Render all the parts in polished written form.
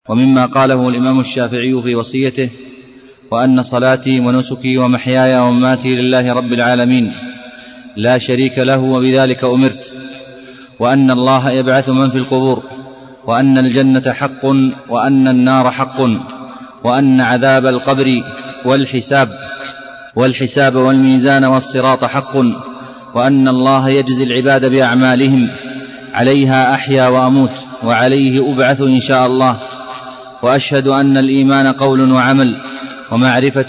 ومما قاله الإمام الشافعي في وصيته: وأن صلاتي ونسكي ومحياي ومماتي لله رب العالمين لا شريك له وبذلك أمرت، وأن الله يبعث من في القبور، وأن الجنة حق وأن النار حق، وأن عذاب القبر والحساب والميزان والصراط حق، وأن الله يجزي العباد بأعمالهم، عليها أحيا وأموت وعليه أبعث إن شاء الله. وأشهد أن الإيمان قول وعمل ومعرفة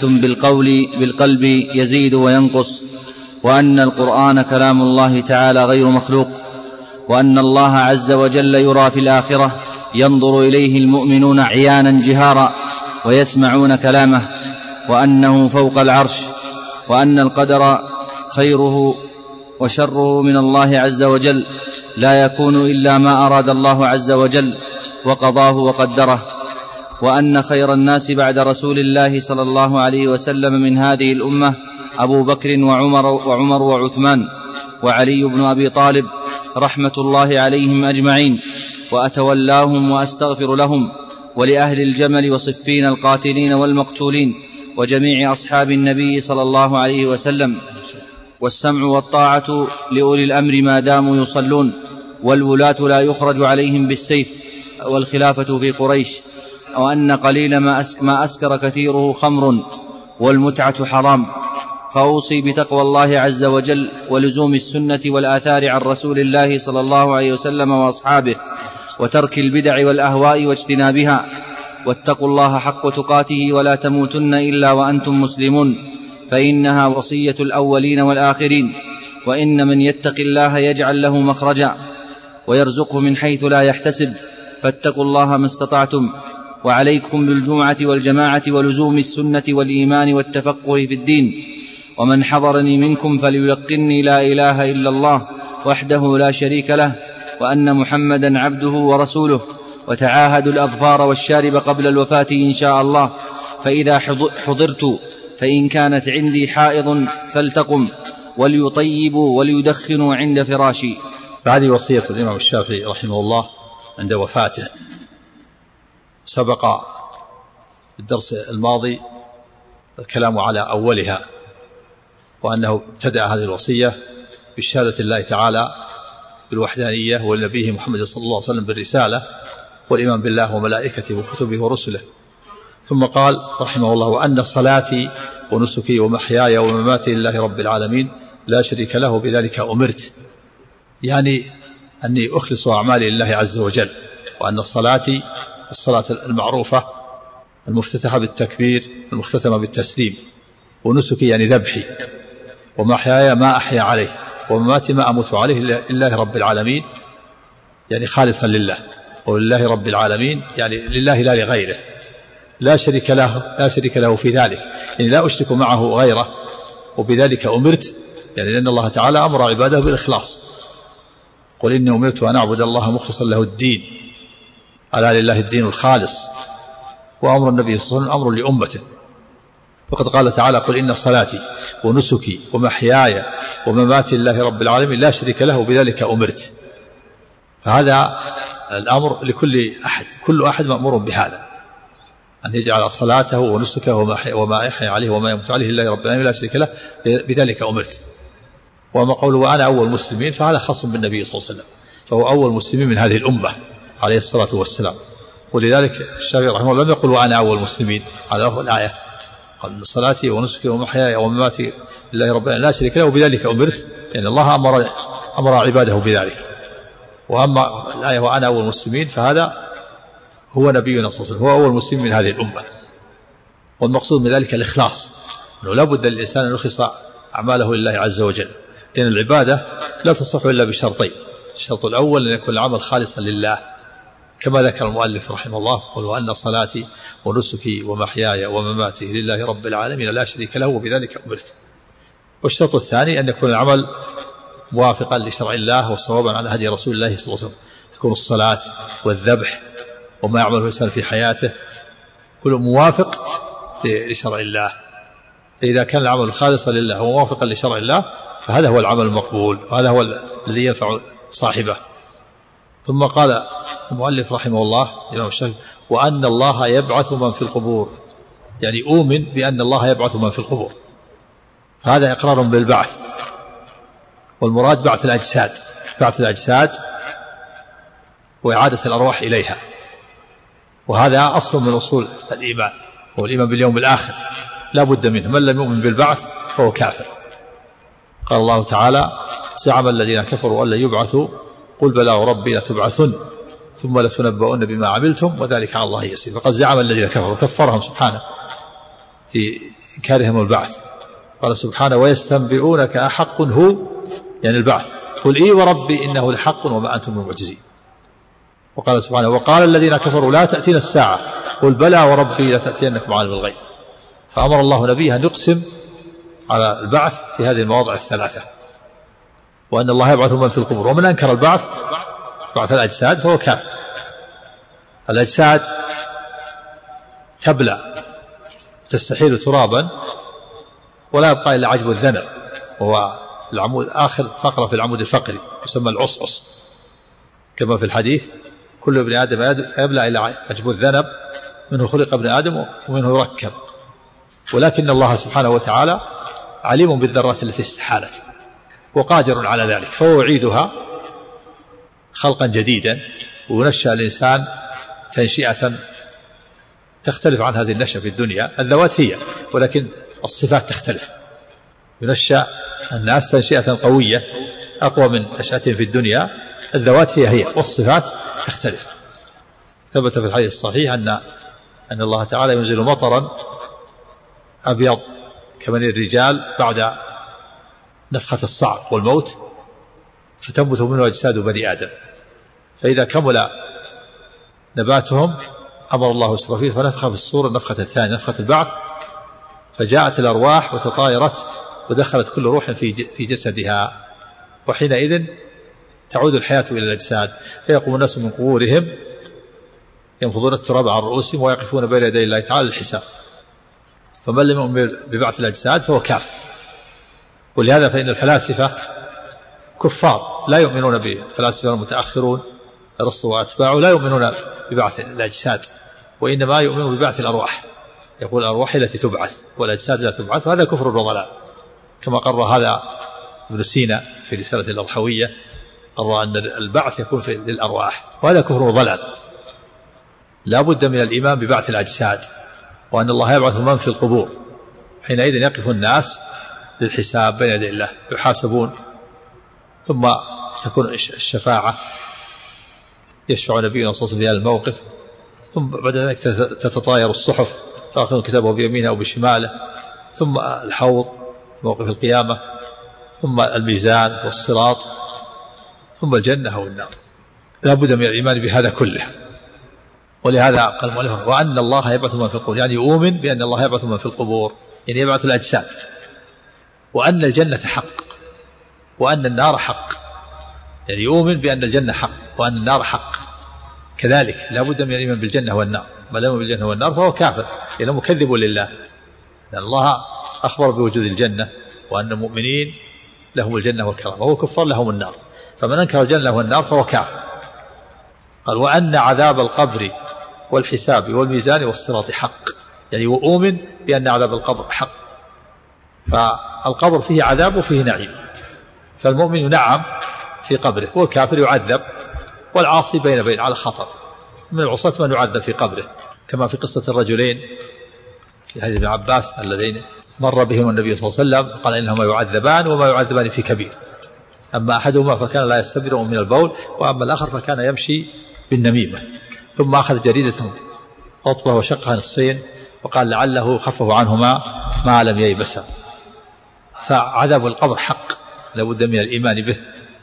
بالقلب يزيد وينقص، وأن القرآن كلام الله تعالى غير مخلوق، وأن الله عز وجل يرى في الآخرة ينظر إليه المؤمنون عيانا جهارا ويسمعون كلامه، وأنه فوق العرش، وأن القدر خيره وشره من الله عز وجل لا يكون إلا ما أراد الله عز وجل وقضاه وقدره، وأن خير الناس بعد رسول الله صلى الله عليه وسلم من هذه الأمة أبو بكر وعمر وعثمان وعلي بن أبي طالب رحمة الله عليهم أجمعين، وأتولاهم وأستغفر لهم ولأهل الجمل وصفين القاتلين والمقتولين وجميع أصحاب النبي صلى الله عليه وسلم. والسمع والطاعة لأولي الأمر ما داموا يصلون، والولاة لا يخرج عليهم بالسيف، والخلافة في قريش، وأن قليل ما أسكر كثيره خمر، والمتعة حرام. فأوصي بتقوى الله عز وجل ولزوم السنة والآثار عن رسول الله صلى الله عليه وسلم وأصحابه، وترك البدع والأهواء واجتنابها، واتقوا الله حق تقاته ولا تموتن إلا وأنتم مسلمون، فإنها وصية الأولين والآخرين. وإن من يتق الله يجعل له مخرجا ويرزقه من حيث لا يحتسب، فاتقوا الله ما استطعتم، وعليكم بالجمعة والجماعة ولزوم السنة والإيمان والتفقه في الدين. ومن حضرني منكم فليلقني لا إله إلا الله وحده لا شريك له، وأن محمدا عبده ورسوله، وتعاهدوا الأظفار والشارب قبل الوفاة إن شاء الله. فإذا حضرت فإن كانت عندي حائض فلتقم، وليطيبوا وليدخنوا عند فراشي. هذه وصية الإمام الشافعي رحمه الله عند وفاته. سبق الدرس الماضي الكلام على أولها، وأنه ابتدأ هذه الوصية بشهادة الله تعالى بالوحدانية، ولنبيه محمد صلى الله عليه وسلم بالرسالة، والإيمان بالله وملائكته وكتبه ورسله. ثم قال رحمه الله: وأن صلاتي ونسكي ومحياي ومماتي لله رب العالمين لا شريك له بذلك أمرت، يعني أني أخلص أعمالي لله عز وجل، وأن صلاتي الصلاة المعروفة المفتتحة بالتكبير المختتمة بالتسليم، ونسكي يعني ذبحي، ومحياي ما أحيا عليه، ومماتي ما أموت عليه لله رب العالمين، يعني خالصا لله، ولله رب العالمين يعني لله لا لغيره، لا شريك له في ذلك، يعني لا أشرك معه غيره، وبذلك أمرت، يعني لأن الله تعالى أمر عباده بالإخلاص: قل إني أمرت أن أعبد الله مخلصا له الدين، ألا لله الدين الخالص. وأمر النبي صلى الله عليه وسلم أمر لأمته، وقد قال تعالى: قل إن صلاتي ونسكي ومحياي ومماتي لله رب العالمين لا شريك له بذلك أمرت. فهذا الأمر لكل أحد، كل أحد مأمور بهذا، أن يجعل صلاته ونسكه وما يحيى عليه وما يموت عليه لله رب العالمين لا شريك له بذلك أمرت. وما قوله وأنا أول مسلمين فهذا خاص بالنبي صلى الله عليه وسلم، فهو أول مسلمين من هذه الأمة عليه الصلاة والسلام. ولذلك الشافعي رحمه الله لم يقل وأنا أول مسلمين، هذا هو الآية، قال صلاتي ونسكي ومحياي ومماتي لله رب العالمين لا شريك له وبذلك أمرت، يعني الله أمر عباده بذلك. وأما الآية وأنا أول مسلمين فهذا هو نبينا صلى الله عليه وسلم، هو أول مسلم من هذه الأمة. والمقصود من ذلك الإخلاص، أنه لا بد للإنسان أن يخلص أعماله لله عز وجل، لأن العبادة لا تصح إلا بشرطين: الشرط الأول أن يكون العمل خالصا لله، كما ذكر المؤلف رحمه الله: قل وأن صلاتي ونسكي ومحياي ومماتي لله رب العالمين لا شريك له وبذلك أمرت. والشرط الثاني أن يكون العمل موافقا لشرع الله وصوابا على هدي رسول الله صلى الله عليه وسلم، تكون الصلاة والذبح وما يعمله الإنسان في حياته كله موافق لشرع الله. فإذا كان العمل خالصا لله وموافقا لشرع الله فهذا هو العمل المقبول، وهذا هو الذي ينفع صاحبه. ثم قال المؤلف رحمه الله الإمام الشافعي: وأن الله يبعث من في القبور، يعني أؤمن بأن الله يبعث من في القبور. هذا إقرار بالبعث، والمراد بعث الأجساد، بعث الأجساد وإعادة الأرواح إليها، وهذا أصل من أصول الإيمان، هو الإيمان باليوم الآخر لا بد منه. من لم يؤمن بالبعث فهو كافر. قال الله تعالى: زعم الذين كفروا أن لن يبعثوا قل بلى وربي لتبعثن ثم لتنبؤن بما عملتم وذلك على الله يسير. فقد زعم الذين كفروا، كفرهم سبحانه في إنكارهم البعث. قال سبحانه: ويستنبئونك أحق هو، يعني البعث، قل إي وربي إنه لحق وما أنتم بمعجزين. وقال سبحانه: وقال الذين كفروا لا تأتينا الساعة قل بلى وربي لتأتينكم عالم الغيب. فأمر الله نبيه أن يقسم على البعث في هذه المواضع الثلاثة، وأن الله يبعث من في القبور. ومن أنكر البعث، بعث الأجساد، فهو كافر. الأجساد تبلى تستحيل ترابا ولا يبقى إلا عجب الذنب، وهو العمود آخر فقرة في العمود الفقري يسمى العصعص، كما في الحديث: كل ابن آدم يبلى إلا عجب الذنب، منه خلق ابن آدم ومنه يركب. ولكن الله سبحانه وتعالى عليم بالذرات التي استحالت وقادر على ذلك، فهو يعيدها خلقا جديدا، وينشأ الإنسان تنشئة تختلف عن هذه النشأة في الدنيا. الذوات هي، ولكن الصفات تختلف. ينشأ الناس تنشئة قوية أقوى من نشأتهم في الدنيا. الذوات هي والصفات تختلف. ثبت في الحديث الصحيح أن الله تعالى ينزل مطرا أبيض كمن الرجال بعد نفخة الصعق والموت، فتنبت منه أجساد بني آدم، فإذا كمل نباتهم أمر الله إسرافيل فنفخ في الصور النفخة الثانية، نفخة البعث، فجاءت الأرواح وتطايرت ودخلت كل روح في جسدها، وحينئذ تعود الحياة إلى الأجساد، فيقوم الناس من قبورهم ينفضون التراب عن رؤوسهم ويقفون بين يدي الله تعالى للحساب. فمن لم يؤمن ببعث الأجساد فهو كافر. ولهذا فإن الفلاسفة كفار لا يؤمنون به، الفلاسفة المتأخرون أرسطو وأتباعه لا يؤمنون ببعث الأجساد، وإنما يؤمنون ببعث الأرواح. يقول الأرواح التي تبعث والأجساد لا تبعث، وهذا كفر وضلال، كما قرر هذا ابن سينا في رسالة الأضحوية، قرر أن البعث يكون للأرواح، وهذا كفر وضلال. لا بد من الإيمان ببعث الأجساد، وأن الله يبعث من في القبور، حينئذ يقف الناس للحساب بين يدي الله، يحاسبون، ثم تكون الشفاعة، يشفع نبينا صلى الله عليه وسلم في هذا الموقف، ثم بعد ذلك تتطاير الصحف، فأخذ كتابه بيمينه أو بشماله، ثم الحوض موقف القيامة، ثم الميزان والصراط، ثم الجنة والنار. لا بد من الإيمان بهذا كله. ولهذا قال المؤلف: وأن الله يبعث من في القبور، يعني يؤمن بأن الله يبعث من في القبور، يعني يبعث الأجساد، وأن الجنة حق وأن النار حق، يعني يؤمن بأن الجنة حق وأن النار حق. كذلك لا بد من الإيمان بالجنة والنار، ما لم يؤمن بالجنة والنار فهو كافر، لأنه مكذب لله، لأن الله أخبر بوجود الجنة وأن المؤمنين لهم الجنة والكرامة، وهو كفار لهم النار، فمن أنكر الجنة والنار فهو كافر. قال: وأن عذاب القبر والحساب والميزان والصراط حق، يعني وأؤمن بأن عذاب القبر حق، فالقبر فيه عذاب وفيه نعيم، فالمؤمن ينعم في قبره والكافر يعذب، والعاصي بين على خطر. من العصاة من يعذب في قبره، كما في قصة الرجلين في حديث ابن عباس اللذين مر بهم النبي صلى الله عليه وسلم قال: إنهما يعذبان وما يعذبان في كبير، أما أحدهما فكان لا يستبرئ من البول، وأما الآخر فكان يمشي بالنميمة. ثم أخذ جريدة رطبة وشقها نصفين وقال لعله خفه عنهما ما لم ييبسا. فعذاب القبر حق، لا بد من الإيمان به،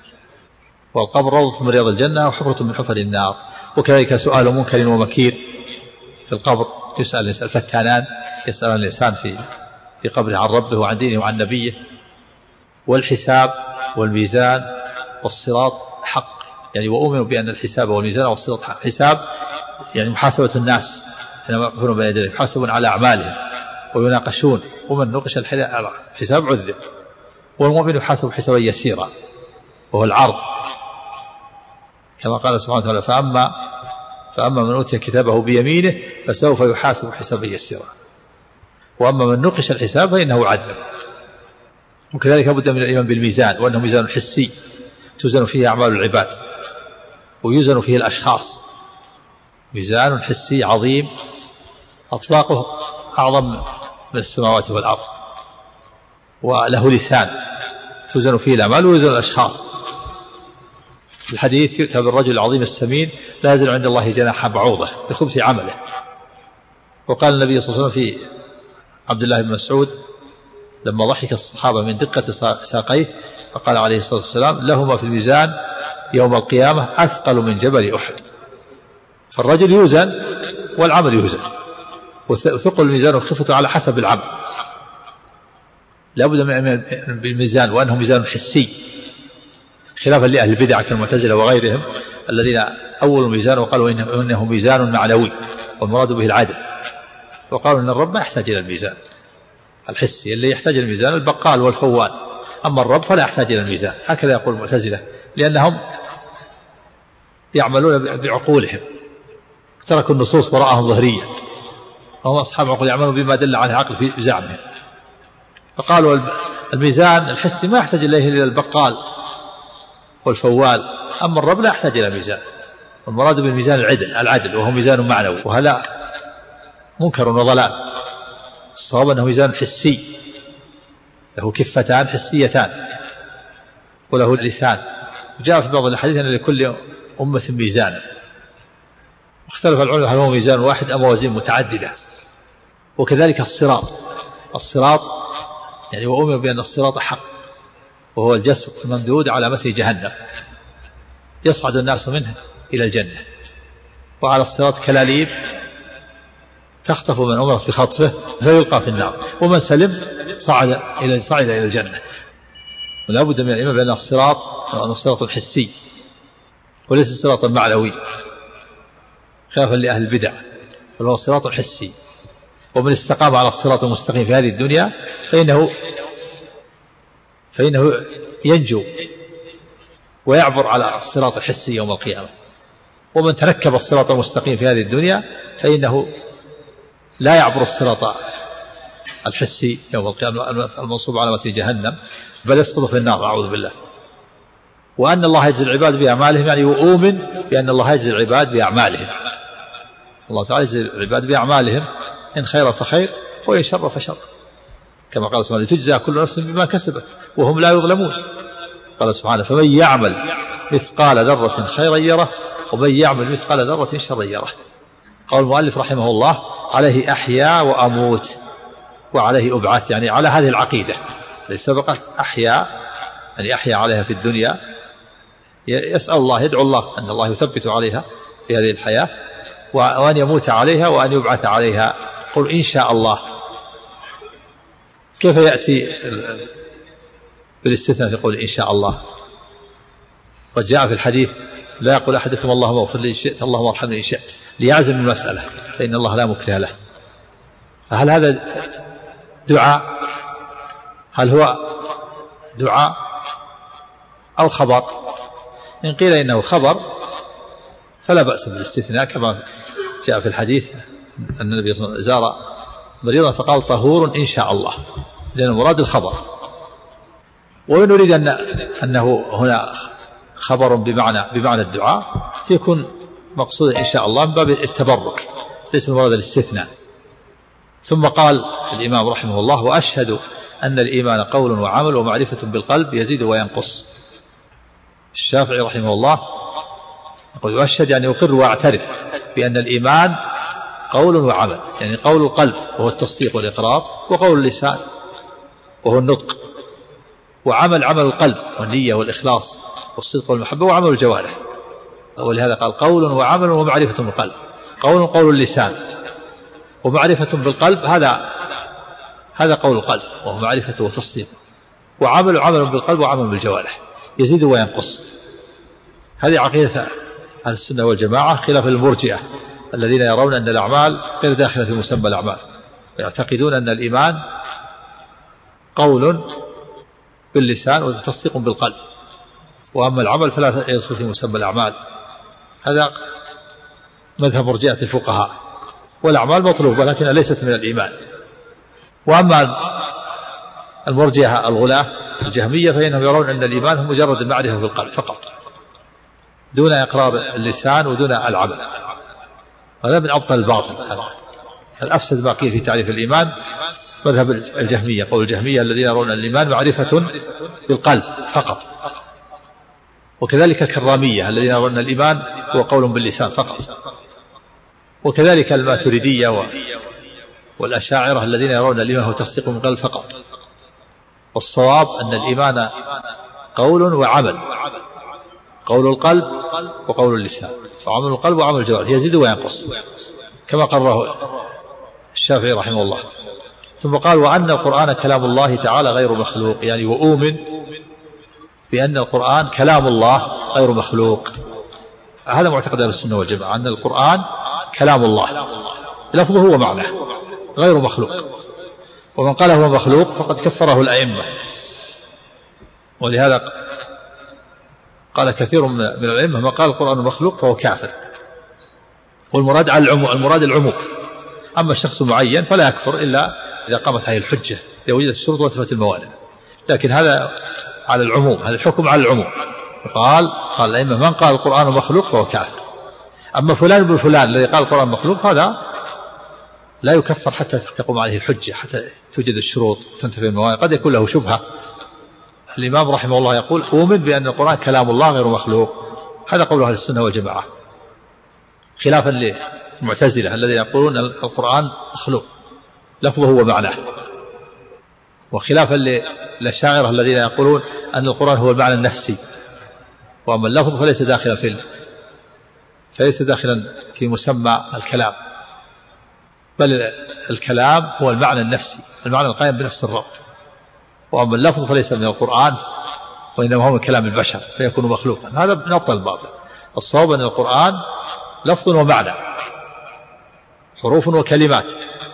والقبر روضة من رياض الجنة وحفرة من حفر النار. وكذلك سؤال منكر ومكير في القبر، يسأل الإنسان، الفتانان يسأل الإنسان في قبره عن ربه وعن دينه وعن نبيه. والحساب والميزان والصراط حق، يعني وأؤمن بأن الحساب والميزان والصراط حق. حساب يعني محاسبة الناس حينما يقفون بين يديه، يحاسبون على أعمالهم ويناقشون، ومن نقش الحساب عذب. والمؤمن يحاسب حسابا يسيرا وهو العرض، كما قال سبحانه وتعالى: فأما فأما من أوتي كتابه بيمينه فسوف يحاسب حسابا يسيرا، وأما من نقش الحساب فإنه عذب. وكذلك لابد من الإيمان بالميزان، وأنه ميزان حسي توزن فيه أعمال العباد ويوزن فيه الأشخاص، ميزان حسي عظيم أطلاقه أعظم من السماوات والأرض، وله لسان توزن فيه الأعمال ويوزن الأشخاص. الحديث يؤتى بالرجل العظيم السمين لا يزن عند الله جناح بعوضة بخبث عمله. وقال النبي صلى الله عليه وسلم في عبد الله بن مسعود لما ضحك الصحابة من دقة ساقيه فقال عليه الصلاة والسلام لهما في الميزان يوم القيامة أثقل من جبل أحد. فالرجل يوزن والعمل يوزن، وثقل الميزان وخفته على حسب العمل. لا بد من بالميزان، وأنه ميزان حسي خلافا لأهل البدع كالمعتزلة وغيرهم الذين أولوا الميزان وقالوا إنه ميزان معنوي والمراد به العدل، وقالوا إن الرب ما يحتاج إلى الميزان الحسي، اللي يحتاج إلى الميزان البقال والفوال، أما الرب فلا يحتاج إلى الميزان. هكذا يقول المعتزلة لأنهم يعملون بعقولهم، تركوا النصوص وراءهم ظهريا، وهم أصحاب عقول يعملون بما دل عليه عقل في زعمهم. فقالوا الميزان الحسي ما يحتاج إليه إلا البقال والفوال، أما الرب لا يحتاج إلى ميزان، والمراد بالميزان العدل وهو ميزان معنوي، وهذا منكر وضلال. الصواب أنه ميزان حسي له كفتان حسيتان وله لسان. جاء في بعض الحديث أن لكل أمة ميزان، اختلف العلماء هل هو ميزان واحد أم موازين متعددة. وكذلك الصراط يعني وأمر بأن الصراط حق، وهو الجسر الممدود على متن جهنم يصعد الناس منه إلى الجنة، وعلى الصراط كلاليب تخطف من أمرت بخطفه فيلقى في النار، ومن سلم صعد إلى الجنة. ولا بد من الإيمان بأن الصراط حسي وليس الصراط المعنوي خلافا لأهل البدع، بل هو صراط حسي. ومن استقام على الصراط المستقيم في هذه الدنيا فإنه ينجو ويعبر على الصراط الحسي يوم القيامة. ومن تركب الصراط المستقيم في هذه الدنيا فإنه لا يعبر الصراط الحسي يوم القيامة المنصوب على متن جهنم، بل يسقط في النار أعوذ بالله. وأن الله يجزي العباد بأعمالهم، يعني وأؤمن بأن الله يجزي العباد بأعمالهم. الله تعالى يجزي العباد بأعمالهم، إن خيرا فخير وإن شر فشر، كما قال سبحانه لتجزى كل نفس بما كسبت وهم لا يظلمون. قال سبحانه فمن يعمل مثقال ذرة خيرا يره ومن يعمل مثقال ذرة شرا يره. قال المؤلف رحمه الله عليه أحيا وأموت وعليه أبعث، يعني على هذه العقيدة التي سبقت أحيا، يعني أحيا عليها في الدنيا، يسأل الله يدعو الله أن الله يثبت عليها في هذه الحياة، وأن يموت عليها وأن يبعث عليها. قل إن شاء الله. كيف يأتي بالاستثناء في قول إن شاء الله؟ قد جاء في الحديث لا يقول أحدكم اللهم اغفر لي إن شئت اللهم ارحمني إن شئت، ليعزم المسألة فإن الله لا مكره له. فهل هذا دعاء؟ هل هو دعاء أو خبر؟ إن قيل إنه خبر فلا بأس بالاستثناء، كما جاء في الحديث أن النبي صلى الله عليه وسلم زار مريضا فقال طهور إن شاء الله، لأن المراد الخبر. ونريد أنه هنا خبر بمعنى الدعاء، فيكون مقصود إن شاء الله من باب التبرك، ليس المراد الاستثناء. ثم قال الإمام رحمه الله وأشهد أن الإيمان قول وعمل ومعرفة بالقلب يزيد وينقص. الشافعي رحمه الله يقول يؤشهد يعني يقر واعترف بأن الإيمان قول وعمل، يعني قول القلب وهو التصديق والإقرار، وقول اللسان وهو النطق، وعمل القلب والنية والإخلاص والصدق والمحبة، وعمل الجوارح. ولهذا قال قول وعمل ومعرفة بالقلب. قول اللسان ومعرفة بالقلب، هذا قول القلب وهو معرفة وتصديق، عمل بالقلب وعمل بالجوارح يزيد وينقص. هذه عقيدة أهل السنة والجماعة خلاف المرجئة الذين يرون أن الأعمال غير داخلة في مسمى الأعمال، ويعتقدون أن الإيمان قول باللسان وتصديق بالقلب، وأما العمل فلا يدخل في مسمى الأعمال. هذا مذهب مرجئة الفقهاء، والأعمال مطلوبة لكنها ليست من الإيمان. وأما المرجئة الغلاة الجهمية فإنهم يرون أن الإيمان هو مجرد المعرفة في القلب فقط دون إقرار اللسان ودون العمل. هذا من أبطل الباطل، هذا أفسد ما قيل في تعريف الإيمان مذهب الجهمية. قول الجهمية الذين يرون الإيمان معرفة بالقلب فقط، وكذلك الكرامية الذين يرون الإيمان هو قول باللسان فقط، وكذلك الماتريدية والأشاعرة الذين يرون الإيمان هو تصديق من القلب فقط. والصواب أن الإيمان قول وعمل، قول القلب وقول اللسان، وعمل القلب وعمل الجوارح يزيد وينقص كما قرره الشافعي رحمه الله. ثم قال وأن القرآن كلام الله تعالى غير مخلوق، يعني وأؤمن بأن القرآن كلام الله غير مخلوق. هذا معتقد أهل السنة والجماعة أن القرآن كلام الله لفظه ومعناه غير مخلوق، ومن قال هو مخلوق فقد كفره الأئمة، ولهذا قال كثير من الأئمة ما قال القرآن مخلوق فهو كافر. والمراد على العموم، المراد العموم، أما الشخص معين فلا يكفر إلا إذا قامت هذه الحجة، إذا وجدت الشروط وانتفت الموانع، لكن هذا على العموم، هذا الحكم على العموم. قال الأئمة من قال القرآن مخلوق فهو كافر. أما فلان بن فلان الذي قال القرآن مخلوق هذا لا يكفر حتى تقوم عليه الحجة، حتى توجد الشروط وتنتفي الموانع، قد يكون له شبهة. الإمام رحمه الله يقول أؤمن بأن القرآن كلام الله غير مخلوق، هذا قول أهل السنة والجماعة، خلافا للمعتزلة الذين يقولون القرآن مخلوق لفظه ومعناه، وخلافا للأشاعرة الذين يقولون أن القرآن هو المعنى النفسي، وأما اللفظ فليس داخلا في مسمى الكلام، بل الكلام هو المعنى النفسي، المعنى القائم بنفس الرب، وأما اللفظ فليس من القرآن وإنما هو من كلام البشر فيكون مخلوقا. هذا من أبطل الباطل. الصواب أن القرآن لفظ ومعنى، حروف وكلمات،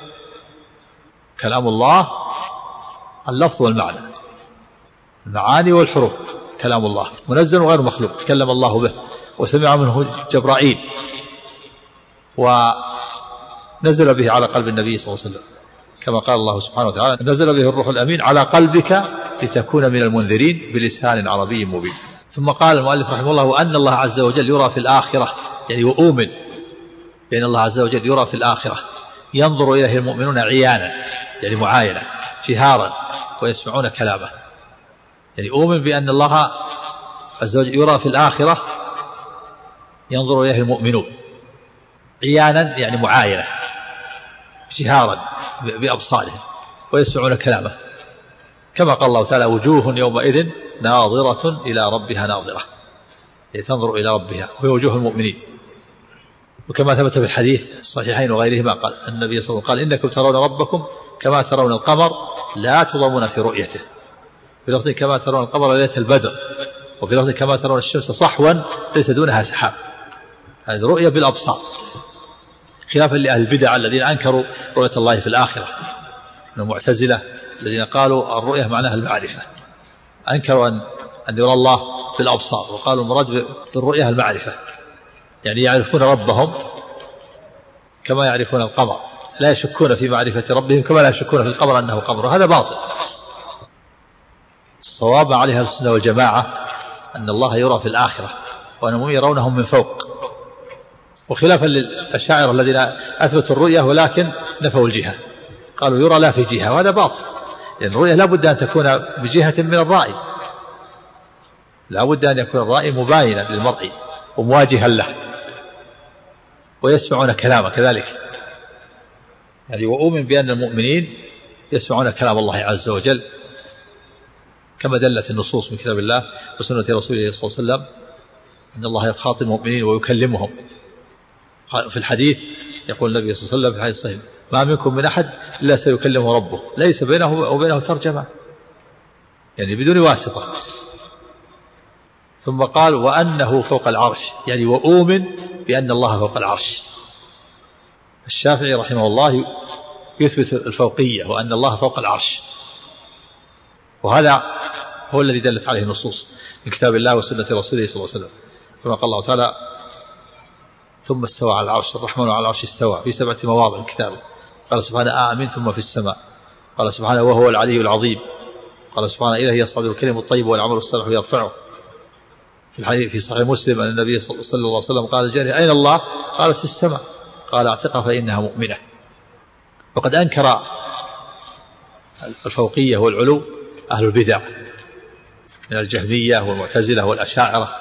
كلام الله اللفظ والمعنى، المعاني والحروف، كلام الله منزل وغير مخلوق، تكلم الله به وسمع منه جبرائيل ونزل به على قلب النبي صلى الله عليه وسلم، كما قال الله سبحانه وتعالى نزل به الروح الأمين على قلبك لتكون من المنذرين بلسان عربي مبين. ثم قال المؤلف رحمه الله وأن الله عز وجل يرى في الآخرة، يعني وأؤمن بأن الله عز وجل يرى في الآخرة ينظر إليه المؤمنون عيانا، يعني معاينة جهارا، ويسمعون كلامه. يعني أؤمن بأن الله عز وجل يرى في الآخرة ينظر إليه المؤمنون عيانا، يعني معاينة جهارا بأبصارهم، ويسمعون كلامه، كما قال الله تعالى وجوه يومئذ ناظرة إلى ربها ناظرة، تنظر إلى ربها، وهي وجوه المؤمنين. وكما ثبت في الحديث الصحيحين وغيرهما قال النبي صلى الله عليه وسلم قال إنكم ترون ربكم كما ترون القمر لا تضامون في رؤيته، في لفظ كما ترون القمر ليلة البدر، وفي لفظ كما ترون الشمس صحوا ليس دونها سحاب. هذه رؤية بالأبصار، خلافا لأهل البدع الذين أنكروا رؤية الله في الآخرة من المعتزلة الذين قالوا الرؤية معناها المعرفة، أنكروا أن يرى الله في الأبصار، وقالوا المراد بالرؤية المعرفة، يعني يعرفون ربهم كما يعرفون القمر، لا يشكون في معرفة ربهم كما لا يشكون في القمر أنه قمر. هذا باطل. الصواب عليها السنة والجماعة أن الله يرى في الآخرة، وأنهم يرونهم من فوق، وخلافا للأشاعرة الذين أثبتوا الرؤية ولكن نفوا الجهة، قالوا يرى لا في جهة، وهذا باطل، لأن الرؤية لا بد أن تكون بجهة من الرأي، لا بد أن يكون الرأي مباينا للمرء ومواجها له، ويسمعون كلامه كذلك. يعني وأؤمن بأن المؤمنين يسمعون كلام الله عز وجل كما دلت النصوص من كتاب الله وسنة رسوله صلى الله عليه وسلم أن الله يخاطب المؤمنين ويكلمهم. في الحديث يقول النبي صلى الله عليه وسلم في الحديث الصحيح ما منكم من أحد إلا سيكلمه ربه ليس بينه وبينه ترجمة، يعني بدون واسطة. ثم قال وأنه فوق العرش، يعني وأؤمن بأن الله فوق العرش. الشافعي رحمه الله يثبت الفوقية وأن الله فوق العرش، وهذا هو الذي دلت عليه النصوص من كتاب الله وسنة رسوله صلى الله عليه وسلم، كما قال الله تعالى ثم استوى على العرش. الرحمن على العرش استوى في 7 مواضع من كتابه. قال سبحانه آمنتم من في السماء. قال سبحانه وهو العلي العظيم. قال سبحانه إلهي يصعد الكلم الطيب والعمل الصالح يرفعه. في الحديث في صحيح مسلم أن النبي صلى الله عليه وسلم قال الجارية أين الله؟ قالت في السماء. قال اعتقها فإنها مؤمنة. وقد أنكر الفوقية والعلو أهل البدع من الجهمية والمعتزلة والأشاعرة.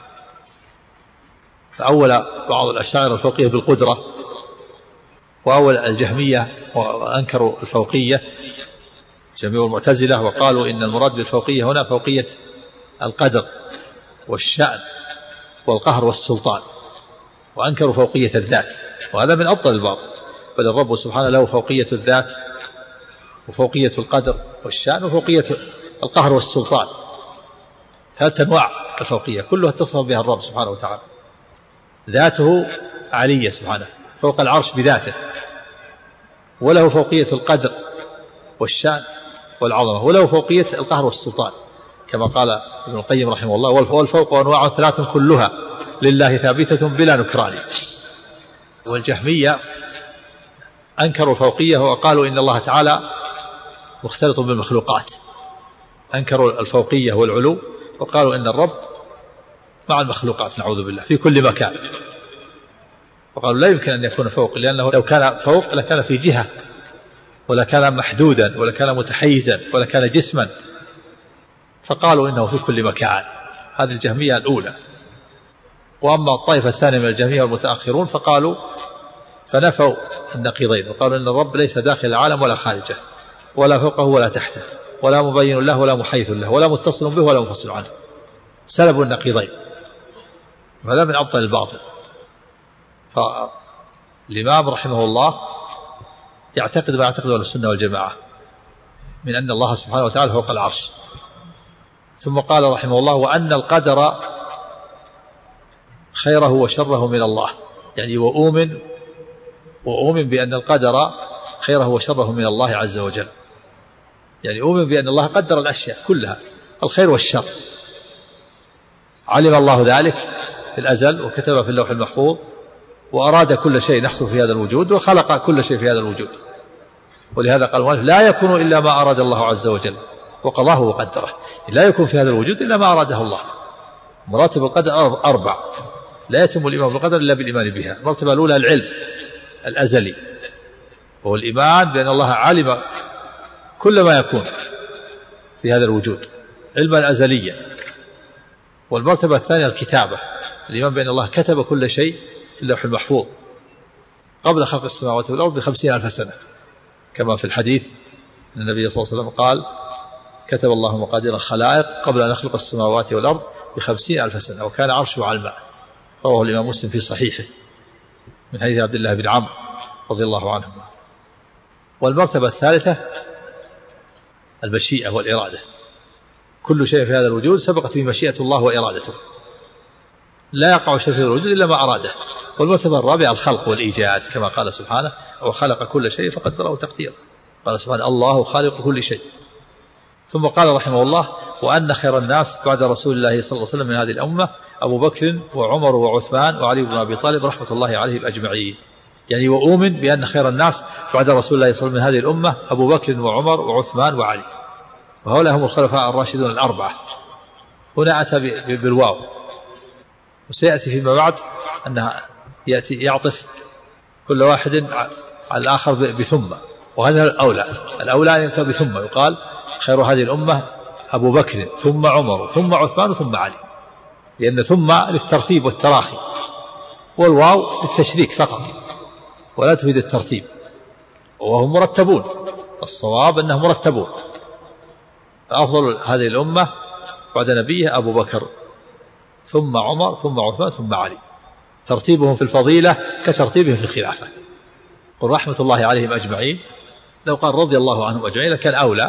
فأول بعض الأشاعرة الفوقية بالقدرة، وأول الجهمية وأنكروا الفوقية جميع المعتزلة، وقالوا إن المراد بالفوقية هنا فوقية القدر والشأن والقهر والسلطان، وأنكروا فوقية الذات، وهذا من أبطل الباطل. بل الرب سبحانه له فوقية الذات وفوقية القدر والشأن وفوقية القهر والسلطان، 3 أنواع الفوقية كلها اتصف بها الرب سبحانه وتعالى. ذاته علية سبحانه فوق العرش بذاته، وله فوقية القدر والشأن والعظمة، وله فوقية القهر والسلطان، كما قال ابن القيم رحمه الله والفوق أنواع 3 كلها لله ثابتة بلا نكران. والجهمية أنكروا الفوقية وقالوا إن الله تعالى مختلط بالمخلوقات. أنكروا الفوقية والعلو وقالوا إن الرب مع المخلوقات نعوذ بالله في كل مكان. وقالوا لا يمكن أن يكون فوق، لأنه لو كان فوق لكان في جهة، ولا كان محدودا، ولا كان متحيزا، ولا كان جسما. فقالوا إنه في كل مكان. هذه الجهمية الأولى. وأما الطائفة الثانية من الجهمية والمتأخرون فنفوا النقيضين، وقالوا إن الرب ليس داخل العالم ولا خارجه، ولا فوقه ولا تحته، ولا مبين له ولا محيث له، ولا متصل به ولا منفصل عنه. سلبوا النقيضين، وهذا من أبطل الباطل. فالإمام رحمه الله يعتقد ما يعتقد أهل السنة والجماعة من أن الله سبحانه وتعالى فوق العرش. ثم قال رحمه الله وأن القدر خيره وشره من الله، يعني وأؤمن بأن القدر خيره وشره من الله عز وجل. يعني أؤمن بأن الله قدر الأشياء كلها الخير والشر، علم الله ذلك في الأزل وكتب في اللوح المحفوظ، وأراد كل شيء يحصل في هذا الوجود، وخلق كل شيء في هذا الوجود. ولهذا قال المؤلف لا يكون إلا ما أراد الله عز وجل وقضاه وقدره. لا يكون في هذا الوجود إلا ما أراده الله. مراتب القدر 4، لا يتم الإيمان بالقدر إلا بالإيمان بها. المرتبة الأولى العلم الأزلي، وهو الإيمان بأن الله علم كل ما يكون في هذا الوجود علما أزليا. والمرتبة الثانية الكتابة، الإيمان بأن الله كتب كل شيء في اللوح المحفوظ قبل خلق السماوات والأرض ب50,000 سنة، كما في الحديث أن النبي صلى الله عليه وسلم قال كتب الله مقادير الخلائق قبل أن يخلق السماوات والأرض ب50,000 سنة، وكان عرشه على الماء. رواه الإمام مسلم في صحيحه من حديث عبد الله بن عمرو رضي الله عنه. والمرتبة الثالثة المشيئة والإرادة، كل شيء في هذا الوجود سبقت به مشيئة الله وإرادته، لا يقع شيء في الوجود إلا ما أراده. والمرتبة الرابعة الخلق والإيجاد، كما قال سبحانه وخلق كل شيء فقدره تقديرا. قال سبحانه الله خالق كل شيء. ثم قال رحمه الله وأن خير الناس بعد رسول الله صلى الله عليه وسلم من هذه الأمة أبو بكر وعمر وعثمان وعلي بن أبي طالب رحمة الله عليهم أجمعين. يعني وأؤمن بأن خير الناس بعد رسول الله صلى الله عليه وسلم من هذه الأمة أبو بكر وعمر وعثمان وعلي، وهؤلاء هم الخلفاء الراشدون الأربعة. هنا أتى بالواو، وسيأتي فيما بعد أنها يأتي يعطف كل واحد على الآخر بثم، وهذا الأولى أن يأتي بثم، يقال خير هذه الأمة أبو بكر ثم عمر ثم عثمان ثم علي، لأن ثم للترتيب والتراخي، والواو للتشريك فقط ولا تفيد الترتيب، وهم مرتبون. الصواب أنهم مرتبون. أفضل هذه الأمة بعد نبيه أبو بكر ثم عمر ثم عثمان ثم علي، ترتيبهم في الفضيلة كترتيبهم في الخلافة. قل رحمة الله عليهم أجمعين، لو قال رضي الله عنهم أجمعين لكان أولى،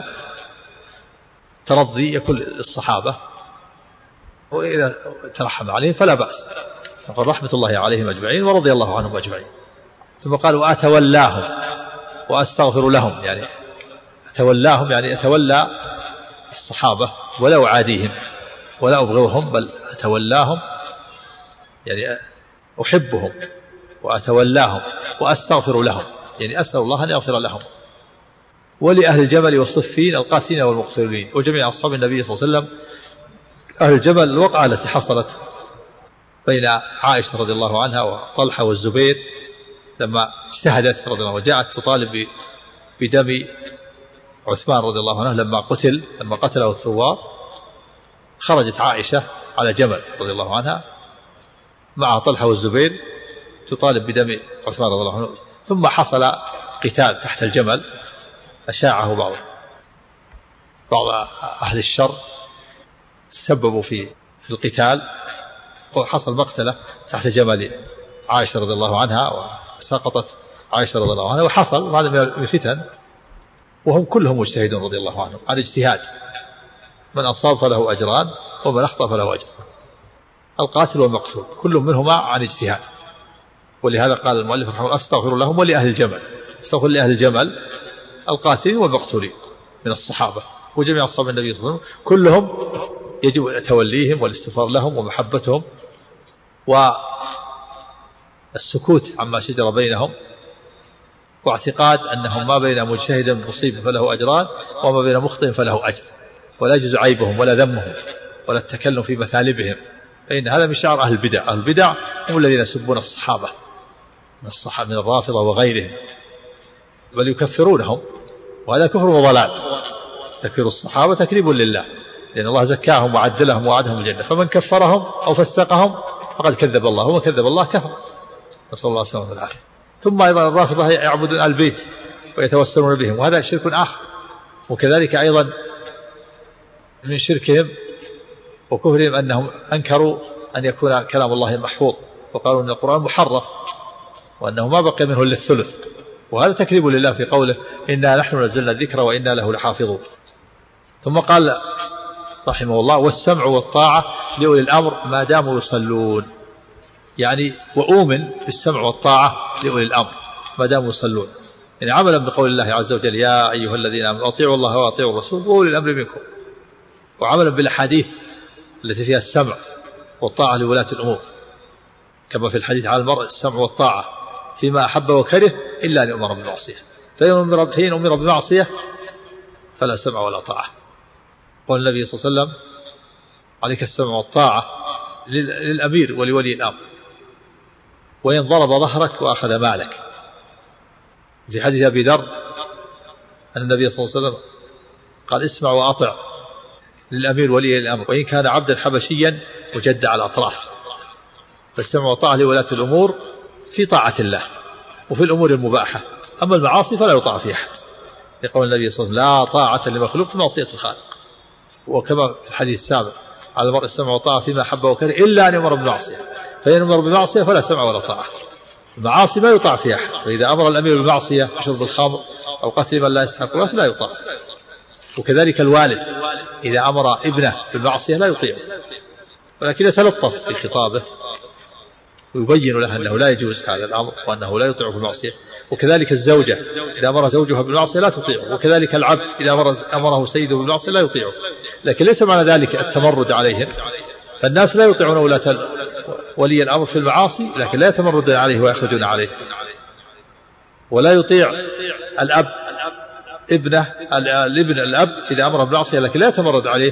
ترضي يكون الصحابة، وإذا ترحم عليهم فلا بأس. قل رحمة الله عليهم أجمعين ورضي الله عنهم أجمعين. ثم قال وأتولاهم وأستغفر لهم، يعني أتولاهم يعني أتولى الصحابة ولا أعاديهم ولا أبغضهم، بل أتولاهم يعني أحبهم وأتولاهم وأستغفر لهم، يعني أسأل الله أن يغفر لهم، ولأهل الجمل والصفين القاتلين والمقتولين وجميع أصحاب النبي صلى الله عليه وسلم. أهل الجمل الوقعة التي حصلت بين عائشة رضي الله عنها وطلحة والزبير لما اجتهدت رضي الله عنها وجاءت تطالب بدم عثمان رضي الله عنه لما قتله الثوار. خرجت عائشة على جمل رضي الله عنها مع طلحة والزبير تطالب بدم عثمان رضي الله عنه، ثم حصل قتال تحت الجمل أشاعه بعض أهل الشر، تسببوا في القتال وحصل مقتلة تحت جمل عائشة رضي الله عنها وسقطت عائشة رضي الله عنها، وحصل هذا من الفتن وهم كلهم مجتهدون رضي الله عنهم عن اجتهاد، من أصاب فله أجران ومن أخطأ فله أجر، القاتل والمقتول كل منهما عن اجتهاد. ولهذا قال المؤلف رحمه الله أستغفر لهم ولأهل الجمل، استغفر لأهل الجمل القاتلين والمقتولين من الصحابة وجميع أصحاب النبي صلى الله عليه وسلم كلهم يجب توليهم والاستغفار لهم ومحبتهم والسكوت عما شجر بينهم، واعتقاد أنهم ما بين مجتهد مصيب فله أجران وما بين مخطئ فله أجر، ولا يجوز عيبهم ولا ذمهم ولا التكلم في مثالبهم، فإن هذا من شعار أهل البدع. أهل البدع هم الذين يسبون الصحابة من الرافضة وغيرهم، بل يكفرونهم، وهذا كفر وضلال. تكفير الصحابة تكذيب لله، لأن الله زكاهم وعدلهم ووعدهم الجنة، فمن كفرهم أو فسقهم فقد كذب الله، ومن كذب الله كفر، نسأل الله السلامة والعافية. ثم أيضا الرافضة يعبدون البيت ويتوسلون بهم، وهذا شرك آخر. وكذلك أيضا من شركهم وكفرهم أنهم أنكروا أن يكون كلام الله محفوظ، وقالوا أن القرآن محرف وأنه ما بقي منه إلا الثلث، وهذا تكذيب لله في قوله إنا نحن نزلنا الذكر وإنا له لحافظون. ثم قال رحمه الله والسمع والطاعة لأولي الأمر ما داموا يصلون، يعني وأؤمن بالسمع والطاعة لأولي الأمر ما داموا يصلون، يعني عملا بقول الله عز وجل يا أيها الذين آمنوا أطيعوا الله وأطيعوا الرسول وأولي الأمر منكم، وعملا بالأحاديث التي فيها السمع والطاعة لولاة الأمور، كما في الحديث على المرء السمع والطاعة فيما أحب وكره إلا أن يؤمر بالمعصية، فإن أمر بمعصية فلا سمع ولا طاعة. قال النبي صلى الله عليه وسلم عليك السمع والطاعة للأمير ولولي الأمر، وإن ضرب ظهرك وأخذ مالك. في حديث أبي ذر أن النبي صلى الله عليه وسلم قال اسمع وأطع للأمير ولي الأمر وإن كان عبدا حبشيا وجد على الأطراف. فالسمع والطاعة لولاة الأمور في طاعة الله وفي الأمور المباحة، أما المعاصي فلا يطاع فيها أحد، يقول النبي صلى الله عليه وسلم لا طاعة لمخلوق في معصية الخالق. وكما في الحديث السابق على المرء السمع والطاعة فيما أحب وكره إلا أن يؤمر بالمعصية، فإن أمر بالمعصية فلا سمع ولا طاعة. المعاصي ما يطاع فيها أحد، فإذا أمر الأمير بالمعصية شرب الخمر أو قتل من لا يستحق لا يطاع. وكذلك الوالد إذا أمر ابنه بالمعصية لا يطيعه، ولكن يتلطف في خطابه ويبين له أنه لا يجوز هذا الأمر وأنه لا يطيعه في المعصية. وكذلك الزوجة إذا أمر زوجها بالمعصية لا تطيعه، وكذلك العبد إذا أمره سيده بالمعصية لا يطيعه، لكن ليس معنى ذلك التمرد عليهم، فالناس لا يطيعون ولي الأمر في المعاصي لكن لا يتمردون عليه ويخرجون عليه. ولا يطيع الأب الابن الأب إذا أمر بالمعصية لكن لا يتمرد عليه،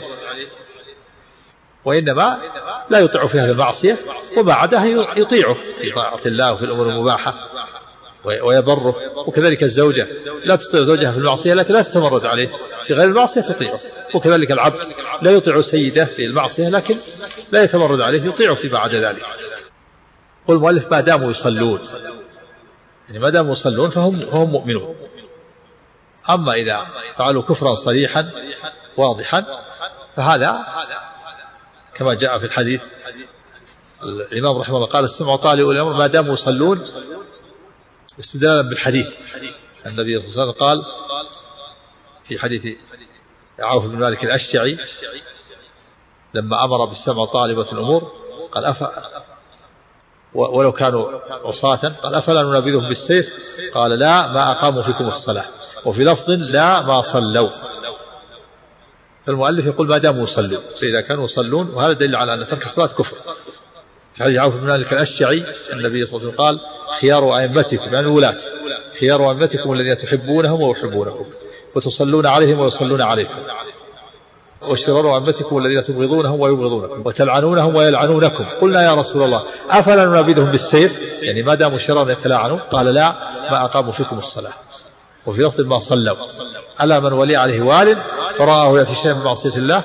وإنما لا يطيع في هذه المعصية وما عداها يطيعه في طاعة الله وفي الأمور المباحة ويبره. وكذلك الزوجة لا تطيع زوجها في المعصية لكن لا تتمرد عليه، في غير المعصية تطيعه. وكذلك العبد لا يطيع سيده في المعصية لكن لا يتمرد عليه، يطيعه في بعد ذلك. قل المؤلف ما داموا يصلون، يعني ما داموا يصلون فهم مؤمنون. أما إذا فعلوا كفرا صريحا واضحا فهذا كما جاء في الحديث الإمام رحمه الله قال السمع والطاعة لأولي الأمر ما داموا يصلون، استدلالا بالحديث النبي صلى الله عليه وسلم قال في حديث عوف بن مالك الأشجعي لما أمر بالسمع والطاعة لولاة الأمور قال ولو كانوا عصاة قال أفلا ننبذهم بالسيف؟ قال لا ما أقاموا فيكم الصلاة، وفي لفظ لا ما صلوا. فالمؤلف يقول ما داموا يصلون، فإذا كانوا يصلون، وهذا دليل على أن ترك الصلاة كفر. في حديث عوف بن مالك الأشجعي النبي صلى الله عليه وسلم قال خيار أئمتكم يعني الولاة، خيار أئمتكم الذين تحبونهم ويحبونكم وتصلون عليهم ويصلون عليكم، وشرار أئمتكم الذين تبغضونهم ويبغضونكم وتلعنونهم ويلعنونكم. قلنا يا رسول الله أفلا ننابذهم بالسيف، يعني ما داموا شرار يتلاعنون؟ قال لا، ما أقاموا فيكم الصلاة. وفي لفظ ما صلوا. ألا من ولي عليه وال فرآه يأتي شيئا من معصية الله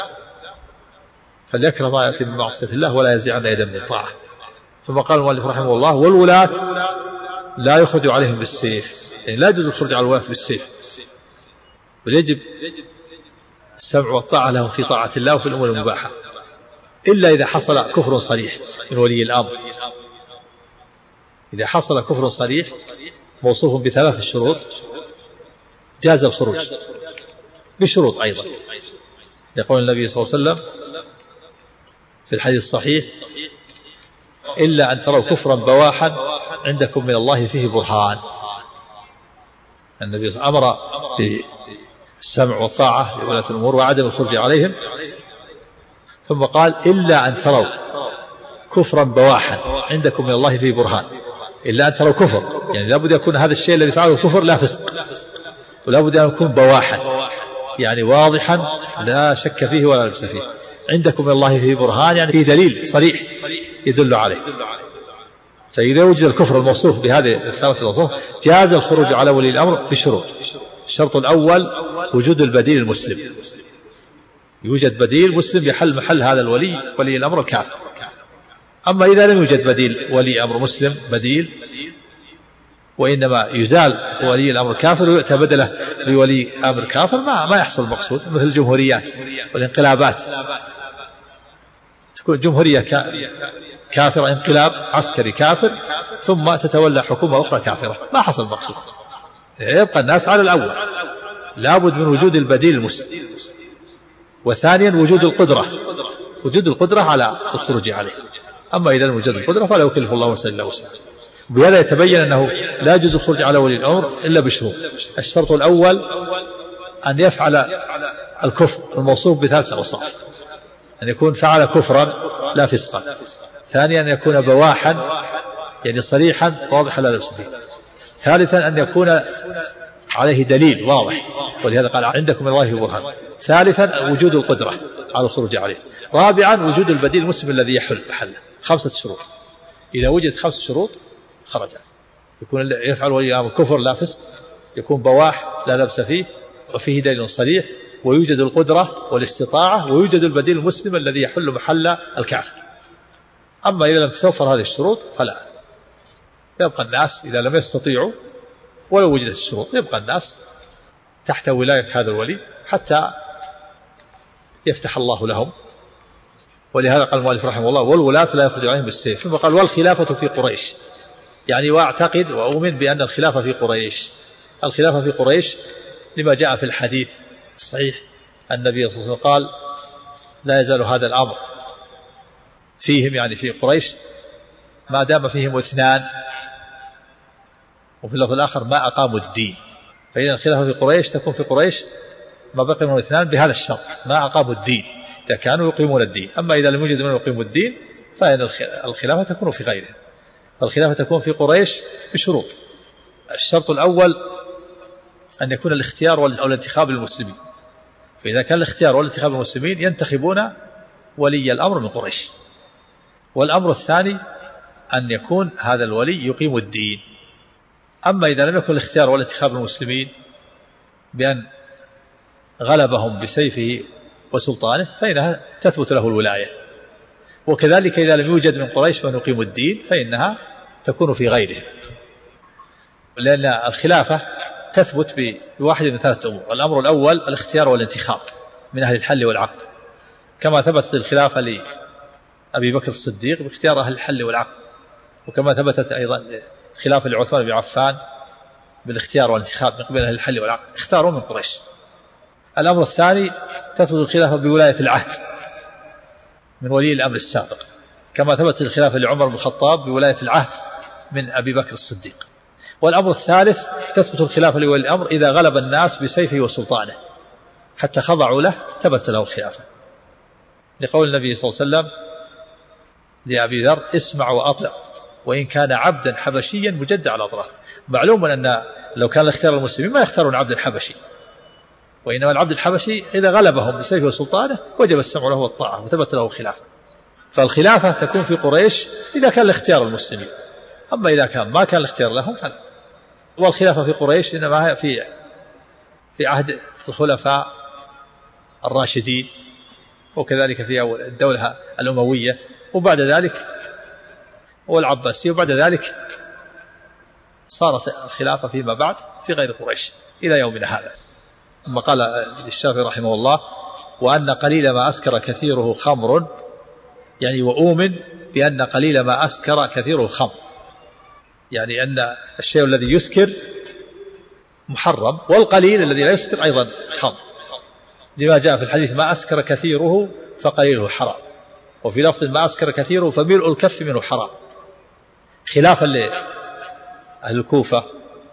فليكره ما يأتي من معصية الله ولا ينزعن يدا من طاعة. ثم قال المؤلف رحمه الله والولاة لا يخرج عليهم بالسيف، يعني لا يجوز الخروج على الولاة بالسيف، بل يجب السمع والطاعة لهم في طاعة الله وفي الأمور المباحة، إلا إذا حصل كفر صريح من ولي الأمر. إذا حصل كفر صريح موصوف بثلاث شروط جاز الخروج، بشروط أيضا. يقول النبي صلى الله عليه وسلم في الحديث الصحيح إلا أن تروا كفرا بواحا عندكم من الله فيه برهان. النبي أمر بالسمع والطاعة لولاة الأمور وعدم الخروج عليهم، ثم قال إلا أن تروا كفرا بواحا عندكم من الله فيه برهان. إلا أن تروا كفر، يعني لابد يكون هذا الشيء الذي فعله كفر لا فسق، ولابد أن يكون بواحا يعني واضحا لا شك فيه ولا لبس فيه. عندكم من الله فيه برهان يعني فيه دليل صريح يدل عليه. فإذا وجد الكفر الموصوف بهذه الثلاثة الوصف جاز الخروج على ولي الأمر بشروط. الشرط الأول وجود البديل المسلم، يوجد بديل مسلم يحل محل هذا ولي الأمر الكافر. أما إذا لم يوجد بديل ولي أمر مسلم بديل، وإنما يزال ولي الأمر الكافر ويؤتى بدله بولي أمر كافر، ما يحصل المقصود. مثل الجمهوريات والانقلابات، تكون جمهورية كافرة، انقلاب عسكري كافر، ثم تتولى حكومة أخرى كافرة، ما حصل المقصود. يبقى الناس على الأول، لابد من وجود البديل المسلم. وثانيا وجود القدرة على الخروج عليه. أما إذا لم يوجد القدرة فلا يكلف الله نفسا إلا وسعها. بهذا يتبين أنه لا يجوز الخروج على ولي الأمر إلا بشروط. الشرط الأول أن يفعل الكفر الموصوف بثلاثة أوصاف، أن يكون فعل كفرا لا فسقا. ثانيا أن يكون بواحا يعني صريحا واضحا لا لبس فيه. ثالثا أن يكون عليه دليل واضح، ولهذا قال عندكم من الله برهان. ثالثا وجود القدرة على الخروج عليه. رابعا وجود البديل المسلم الذي يحل محله. 5 شروط. إذا وجد 5 شروط خرج، يكون يفعل ولي الأمر كفر لا فسق، يكون بواح لا لبس فيه وفيه دليل صريح، ويوجد القدرة والاستطاعة، ويوجد البديل المسلم الذي يحل محل الكافر. أما إذا لم تتوفر هذه الشروط فلا، يبقى الناس إذا لم يستطيعوا ولو وجدت الشروط يبقى الناس تحت ولاية هذا الولي حتى يفتح الله لهم. ولهذا قال المؤلف رحمه الله والولاة لا يخرج عليهم بالسيف. ثم قال والخلافة في قريش، يعني واعتقد وأؤمن بأن الخلافة في قريش. الخلافة في قريش لما جاء في الحديث الصحيح النبي صلى الله عليه وسلم قال لا يزال هذا الأمر فيهم، يعني في قريش، ما دام فيهم 2، وفي اللفظ الآخر ما أقاموا الدين. فإذا الخلافة في قريش تكون في قريش ما بقي من 2 بهذا الشرط، ما أقاموا الدين، إذا كانوا يقيمون الدين. أما إذا لم يوجد من يقيموا الدين فإن الخلافة تكون في غيره. فالخلافة تكون في قريش بشروط. الشرط الأول أن يكون الاختيار أو الانتخاب للمسلمين، فإذا كان الاختيار والانتخاب للمسلمين ينتخبون ولي الأمر من قريش. والأمر الثاني أن يكون هذا الولي يقيم الدين. أما إذا لم يكن الاختيار والانتخاب للمسلمين بأن غلبهم بسيفه وسلطانه فإنها تثبت له الولاية. وكذلك إذا لم يوجد من قريش من يقيم الدين فإنها تكون في غيره، لأن الخلافة تثبت بواحد من 3 أمور. الأمر الأول الاختيار والانتخاب من أهل الحل والعقد، كما ثبتت الخلافة لأبي بكر الصديق باختيار أهل الحل والعقد، وكما ثبتت أيضا خلافة لعثمان بن عفان بالاختيار والانتخاب من قبل أهل الحل والعقد، اختاروا من قريش. الأمر الثاني تثبت الخلافة بولاية العهد من ولي الأمر السابق، كما ثبت الخلافة لعمر بن الخطاب بولاية العهد من أبي بكر الصديق. والأمر الثالث تثبت الخلافة لولي الأمر إذا غلب الناس بسيفه وسلطانه حتى خضعوا له ثبت له الخلافة، لقول النبي صلى الله عليه وسلم لأبي ذر اسمع وأطع وإن كان عبدا حبشيا مجدع الأطراف. معلوم أن لو كان الاختيار المسلمين ما يختارون عبد حبشي، وإنما العبد الحبشي إذا غلبهم بسيفه وسلطانه وجب السمع له والطاعة وثبت له الخلافة. فالخلافة تكون في قريش إذا كان الاختيار المسلمين، أما إذا كان ما كان الاختيار لهم فلا. والخلافة في قريش إنما في عهد الخلفاء الراشدين، وكذلك في أول الدولة الأموية، وبعد ذلك والعباسية، وبعد ذلك صارت الخلافة فيما بعد في غير قريش إلى يومنا هذا. ثم قال الشافعي رحمه الله: وأن قليل ما أسكر كثيره خمر، يعني وأؤمن بأن قليل ما أسكر كثيره خمر، يعني أن الشيء الذي يسكر محرم، والقليل الذي لا يسكر أيضا خمر، لما جاء في الحديث: ما أسكر كثيره فقليله حرام، وفي لفظ: ما أسكر كثيره فملء الكف منه حرام، خلافا لأهل الكوفة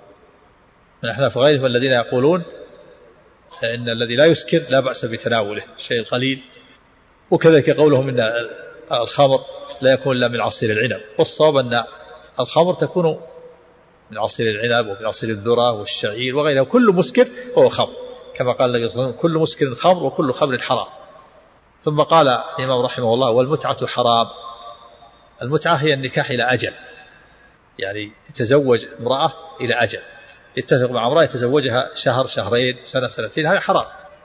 من أحناف غيرهم الذين يقولون إن الذي لا يسكر لا بأس بتناوله الشيء القليل، وكذلك قولهم إن الخمر لا يكون إلا من عصير العنب، والصواب أن الخمر تكون من عصير العنب ومن عصير الذرة والشعير وغيره، كل مسكر هو خمر، كما قال النبي صلى الله عليه وسلم: كل مسكر خمر وكل خمر حرام. ثم قال الإمام رحمه الله: والمتعة حرام. المتعة هي النكاح إلى أجل، يعني يتزوج امرأة إلى أجل، يتفق مع امرأة يتزوجها شهر شهرين سنة سنتين، هذا حرام،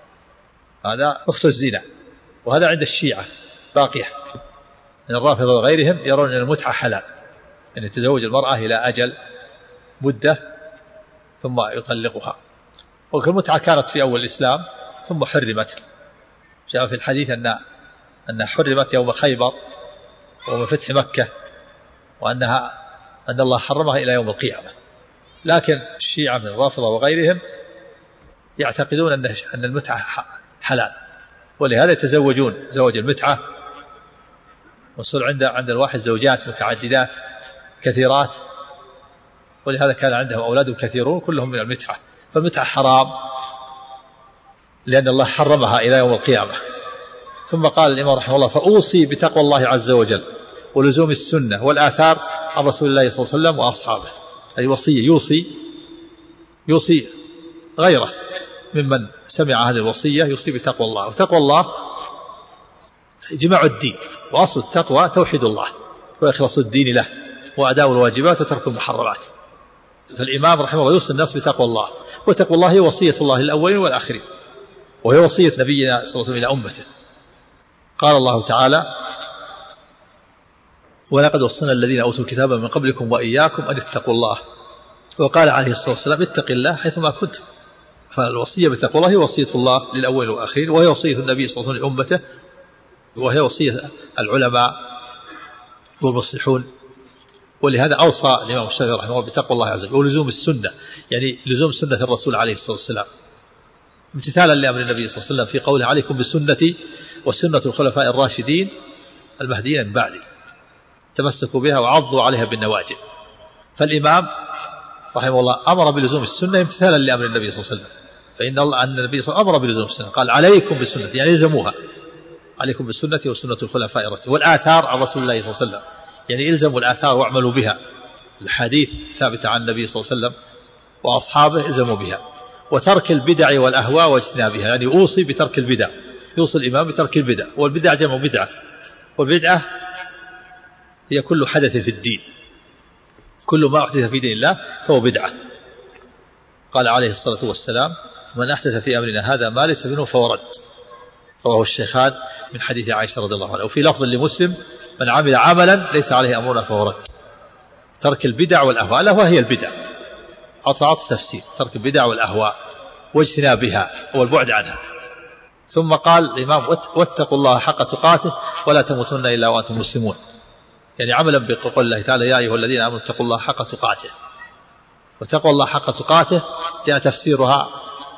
هذا أخت الزنا. وهذا عند الشيعة باقية، من الرافضة وغيرهم يرون أن المتعة حلال، أن يتزوج المرأة إلى أجل مدة ثم يطلقها. والمتعة كانت في أول الإسلام ثم حرمت، جاء في الحديث أن حرمت يوم خيبر ويوم فتح مكة، أن الله حرمها إلى يوم القيامة. لكن الشيعة من الرافضة وغيرهم يعتقدون أن المتعة حلال، ولهذا يتزوجون زواج المتعة، وصل عند الواحد زوجات متعددات كثيرات، ولهذا كان عندهم أولاد كثيرون كلهم من المتعة. فالمتعة حرام لأن الله حرمها إلى يوم القيامة. ثم قال الإمام رحمه الله: فأوصي بتقوى الله عز وجل ولزوم السنة والآثار عن رسول الله صلى الله عليه وسلم وأصحابه. أي وصية يوصي غيره ممن سمع هذه الوصية، يوصي بتقوى الله. وتقوى الله جماع الدين، وأصل التقوى توحيد الله وإخلاص الدين له وأداء الواجبات وترك المحرمات. فالإمام رحمه الله يوصي الناس بتقوى الله، وتقوى الله هي وصية الله للأولين والآخرين، وهي وصية نبينا صلى الله عليه وسلم إلى أمته. قال الله تعالى: ولقد وصينا الذين أوتوا الكتاب من قبلكم وإياكم أن اتقوا الله. وقال عليه الصلاة والسلام: اتق الله حيثما كنت. فالوصية بتقوى الله هي وصية الله للأولين والآخرين، وهي وصية النبي صلى الله عليه وسلم لأمته، وهي وصية العلماء والمصلحون. ولهذا أوصى الإمام الشافعي رحمه الله بتقوى الله عز وجل ولزوم السنة، يعني لزوم سنة الرسول عليه الصلاة والسلام، امتثالا لأمر النبي صلى الله عليه وسلم في قوله: عليكم بسنتي وسنة الخلفاء الراشدين المهديين من بعدي تمسكوا بها وعضوا عليها بالنواجذ. فالإمام رحمه الله أمر بلزوم السنة امتثالا لأمر النبي صلى الله عليه وسلم، فإن الله أن النبي صلى الله عليه وسلم أمر بلزوم السنة، قال: عليكم بسنتي، يعني يلزموها، عليكم بسنتي وسنة الخلفاء الراشدين. والآثار عن رسول الله صلى الله عليه وسلم، يعني إلزموا الآثار واعملوا بها، الحديث ثابتة عن النبي صلى الله عليه وسلم وأصحابه إلزموا بها. وترك البدع والأهواء واجتنابها، يعني أوصي بترك البدع، يوصي الإمام بترك البدع. والبدع جمع بدعة، والبدعة هي كل حدث في الدين، كل ما أحدث في دين الله فهو بدعة. قال عليه الصلاة والسلام: من أحدث في أمرنا هذا ما ليس منه فهو رد. رواه الشيخان من حديث عائشة رضي الله عنها. وفي لفظ لمسلم: من عمل عملا ليس عليه أمرنا فهو رد. ترك البدع والأهواء، الأهواء هي البدع، عطف تفسير، ترك البدع والأهواء واجتنابها والبعد عنها. ثم قال الإمام: واتقوا الله حق تقاته ولا تموتن إلا وأنتم مسلمون، يعني عملا بقول الله تعالى: يا أيها الذين آمنوا اتقوا الله حق تقاته. وتقوى الله حق تقاته جاء تفسيرها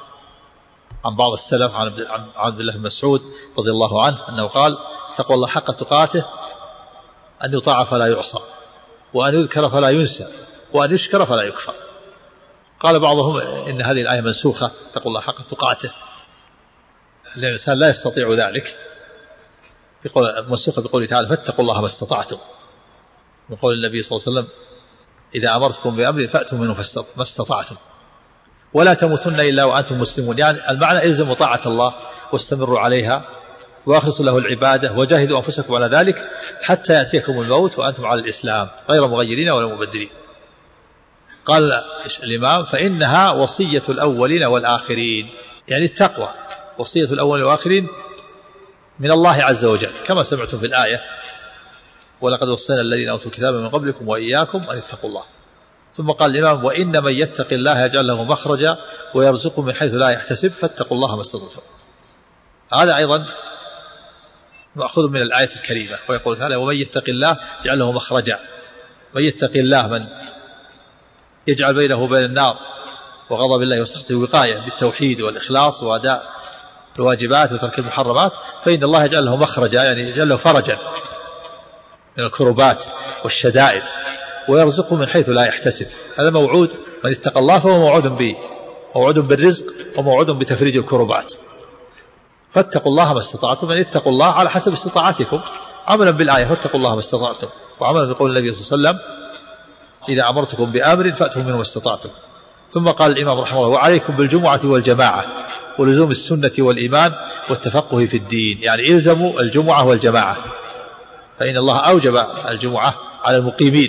عن بعض السلف عن عبد الله بن مسعود رضي الله عنه أنه قال: تقوى الله حق تقاته أن يطاع فلا يعصى، وأن يذكر فلا ينسى، وأن يشكر فلا يكفر. قال بعضهم إن هذه الآية منسوخة، تقوى الله حق تقاته، لأن الإنسان لا يستطيع ذلك، منسوخة بقوله تعالى: فاتقوا الله ما استطعتم. من قول النبي صلى الله عليه وسلم إذا أمرتكم بأمر فأتوا منه ما استطعتم ولا تموتن إلا وأنتم مسلمون. يعني المعنى إلزموا طاعة الله واستمروا عليها وأخلصوا له العبادة وجاهدوا أنفسكم على ذلك حتى يأتيكم الموت وأنتم على الإسلام غير مغيرين ولا مبدلين. قال الإمام فإنها وصية الأولين والآخرين، يعني التقوى وصية الأولين والآخرين من الله عز وجل كما سمعتم في الآية ولقد وصينا الذين أوتوا الكتاب من قبلكم وإياكم أن اتقوا الله. ثم قال الإمام وإن من يتق الله يجعل له مخرجا ويرزقه من حيث لا يحتسب فاتقوا الله ما استطعتم. هذا أيضا مأخوذ من الآية الكريمة ويقول تعالى ومن يتق الله يجعل له مخرجا. من يتق الله من يجعل بينه وبين النار وغضب الله وسخطه وقاية بالتوحيد والإخلاص وأداء الواجبات وترك المحرمات فإن الله يجعل له مخرجا، يعني يجعل له فرجا من الكربات والشدائد ويرزقه من حيث لا يحتسب. هذا موعود من اتقى الله فهو موعود بالرزق وموعود بتفريج الكربات. فاتقوا الله ما استطعتم، يعني اتقوا الله على حسب استطاعتكم عملا بالآية فاتقوا الله ما استطعتم وعملا بقول النبي صلى الله عليه وسلم إذا أمرتكم بأمر فأتوا منه ما استطعتم. ثم قال الإمام رحمه الله وعليكم بالجمعة والجماعة ولزوم السنة والإيمان والتفقه في الدين، يعني إلزموا الجمعة والجماعة فإن الله أوجب الجمعة على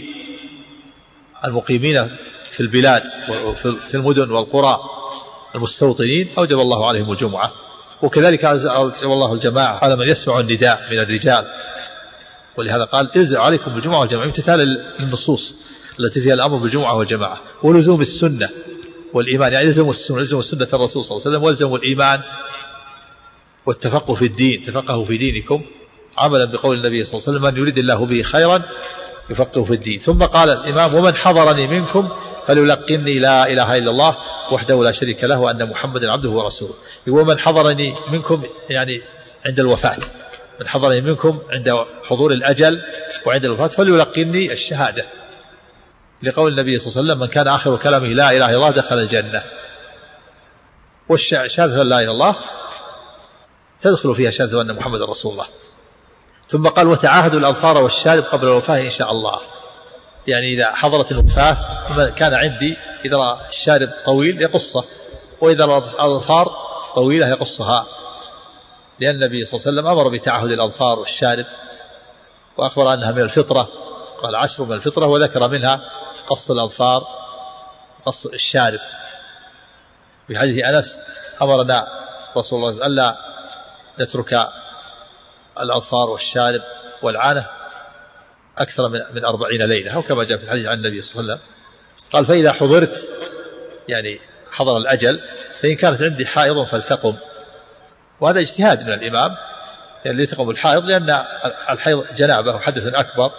المقيمين في البلاد وفي المدن والقرى المستوطنين أوجب الله عليهم الجمعة، وكذلك أوجب الله الجماعة على من يسمع النداء من الرجال. ولهذا قال إلزم عليكم بالجمعة والجماعة امتثالا للنصوص التي فيها الأمر بالجمعة والجماعة ولزوم السنة والإيمان، يعني يلزموا سنة الرسول صلى الله عليه وسلم والزموا الإيمان والتفقه في الدين تفقهوا في دينكم عملا بقول النبي صلى الله عليه وسلم من يريد الله به خيرا يفقه في الدين. ثم قال الإمام ومن حضرني منكم فليلقني لا إله إلا الله وحده لا شريك له وأن محمدا عبده ورسوله. ومن حضرني منكم يعني عند الوفاة، من حضرني منكم عند حضور الأجل وعند الوفاة فليلقني الشهادة لقول النبي صلى الله عليه وسلم من كان آخر كلامه لا إله إلا الله دخل الجنة. والشهادة لا إله إلا الله تدخل فيها شهادة أن محمد رسول الله. ثم قال وتعاهدوا الأظفار والشارب قبل الوفاة إن شاء الله، يعني إذا حضرت الوفاة كان عندي إذا رأى الشارب طويل يقصه وإذا رأى الأظفار طويلة يقصها، لأن النبي صلى الله عليه وسلم أمر بتعاهد الأظفار والشارب وأخبر أنها من الفطرة، قال 10 من الفطرة وذكر منها قص الأظفار قص الشارب. في حديث أنس أمرنا رسول الله ألا نترك الأظفار والشارب والعانة أكثر من 40 ليلة أو كما جاء في الحديث عن النبي صلى الله عليه وسلم. قال فإذا حضرت يعني حضر الأجل فإن كانت عندي حائض فلتقم، وهذا اجتهاد من الإمام يعني لتقم الحائض لأن الحيض جنابة وحدث أكبر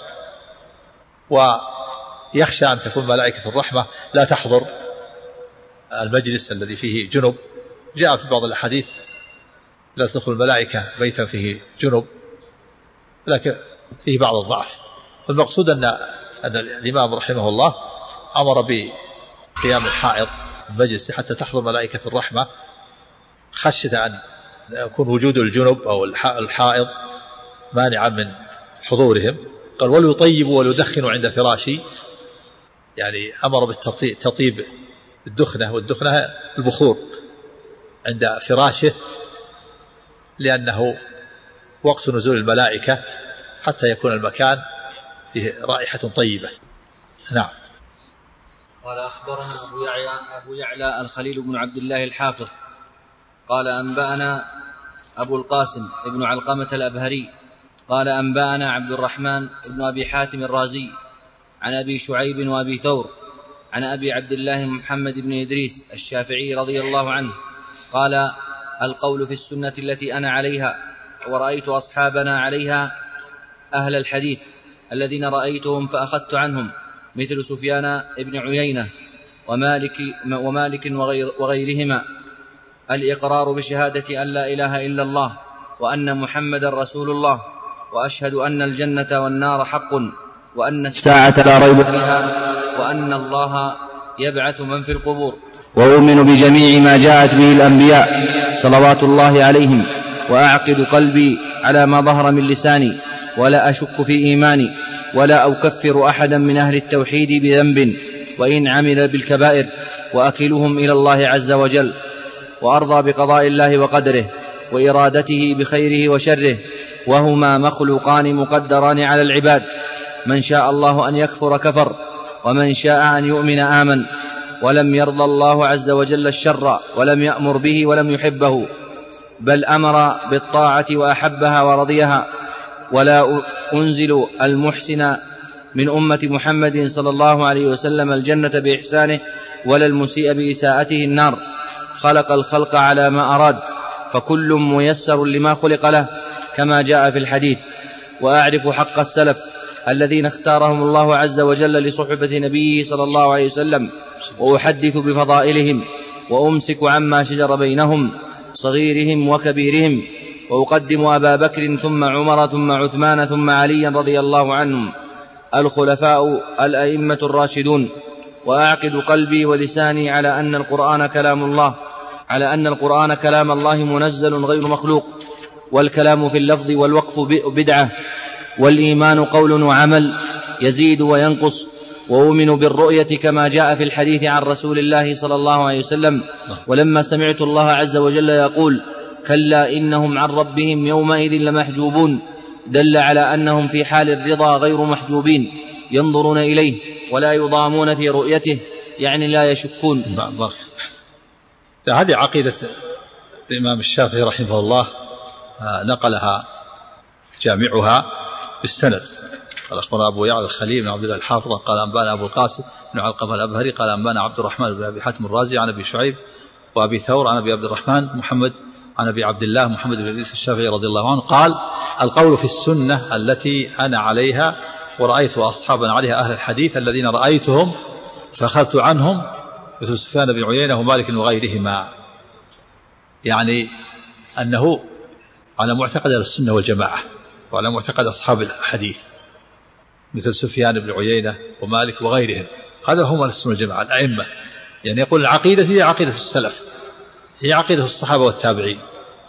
ويخشى أن تكون ملائكة الرحمة لا تحضر المجلس الذي فيه جنب. جاء في بعض الأحاديث لا تدخل الملائكة بيتا فيه جنب لكن فيه بعض الضعف. فالمقصود أن الإمام رحمه الله أمر بقيام الحائض المجلس حتى تحضر ملائكة الرحمة خشية أن يكون وجود الجنب أو الحائض مانعا من حضورهم. قال وليطيبوا وليدخنوا عند فراشي، يعني أمر بالتطيب الدخنة، والدخنة البخور عند فراشه لأنه وقت نزول الملائكة حتى يكون المكان فيه رائحة طيبة. نعم. قال أخبرنا أبو يعلى الخليل بن عبد الله الحافظ قال أنبأنا أبو القاسم ابن علقمة الأبهري قال أنبأنا عبد الرحمن ابن أبي حاتم الرازي عن أبي شعيب وأبي ثور عن أبي عبد الله محمد بن إدريس الشافعي رضي الله عنه قال القول في السنة التي أنا عليها ورأيت أصحابنا عليها أهل الحديث الذين رأيتهم فأخذت عنهم مثل سفيان بن عيينة ومالك وغيرهما الإقرار بشهادة أن لا إله إلا الله وأن محمد رسول الله وأشهد أن الجنة والنار حق وأن الساعة لا ريب فيها وأن الله يبعث من في القبور وأؤمن بجميع ما جاءت به الأنبياء صلوات الله عليهم وأعقد قلبي على ما ظهر من لساني ولا أشك في إيماني ولا أكفر أحدا من أهل التوحيد بذنب وإن عمل بالكبائر، وأكلهم إلى الله عز وجل، وأرضى بقضاء الله وقدره وإرادته بخيره وشره، وهما مخلوقان مقدران على العباد، من شاء الله أن يكفر كفر، ومن شاء أن يؤمن آمن. ولم يرضى الله عز وجل الشر، ولم يأمر به ولم يحبه، بل أمر بالطاعة وأحبها ورضيها. ولا أنزل المحسن من أمة محمد صلى الله عليه وسلم الجنة بإحسانه، ولا المسيء بإساءته النار. خلق الخلق على ما أراد، فكل ميسر لما خلق له، كما جاء في الحديث. وأعرف حق السلف الذين اختارهم الله عز وجل لصحبة نبيه صلى الله عليه وسلم، وأحدث بفضائلهم، وأمسك عما شجر بينهم صغيرهم وكبيرهم، وأقدم أبا بكر ثم عمر ثم عثمان ثم عليا رضي الله عنهم، الخلفاء الأئمة الراشدون. وأعقد قلبي ولساني على أن القرآن كلام الله منزل غير مخلوق، والكلام في اللفظ والوقف بدعة، والإيمان قول وعمل يزيد وينقص. وأؤمن بالرؤية كما جاء في الحديث عن رسول الله صلى الله عليه وسلم. ولما سمعت الله عز وجل يقول كلا إنهم عن ربهم يومئذ لمحجوبون، دل على أنهم في حال الرضا غير محجوبين، ينظرون إليه ولا يضامون في رؤيته، يعني لا يشكون. هذه عقيدة الإمام الشافعي رحمه الله، نقلها جامعها بالسند. قال أخبرنا أبو يعلى الخليل بن عبد الله الحافظ قال أنبانا أبو القاسم بن علقمة الأبهري قال أنبانا عبد الرحمن بن أبي حاتم الرازي عن أبي شعيب وأبي ثور عن أبي عبد الرحمن محمد عن أبي عبد الله محمد بن إدريس الشافعي رضي الله عنه قال القول في السنة التي أنا عليها ورأيت أصحابا عليها أهل الحديث الذين رأيتهم فأخذت عنهم مثل سفيان بن عيينة ومالك وغيرهما، يعني أنه على معتقد السنة والجماعة وعلى معتقد أصحاب الحديث مثل سفيان بن عيينة ومالك وغيرهم، هذا هم السنة والجماعة الأئمة. يعني يقول العقيدة هي عقيدة السلف، هي عقيدة الصحابة والتابعين،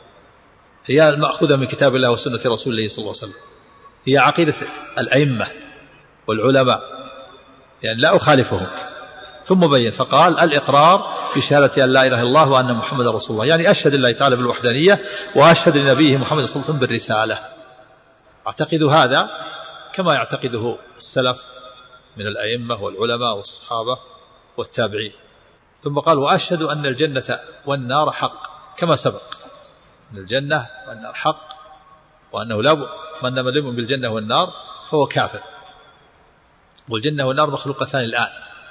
هي المأخوذة من كتاب الله وسنة رسول الله صلى الله عليه وسلم، هي عقيدة الأئمة والعلماء، يعني لا أخالفهم. ثم بين فقال الإقرار بشهادة أن لا إله إلا الله وأن محمد رسول الله، يعني أشهد الله تعالى بالوحدانية وأشهد لنبيه محمد صلى الله عليه وسلم بالرسالة. أعتقد هذا كما يعتقده السلف من الأئمة والعلماء والصحابة والتابعين. ثم قال وأشهد أن الجنة والنار حق، كما سبق أن الجنة والنار حق، وأنه لا من لم يؤمن بالجنة والنار فهو كافر، والجنة والنار مخلوقتان الآن،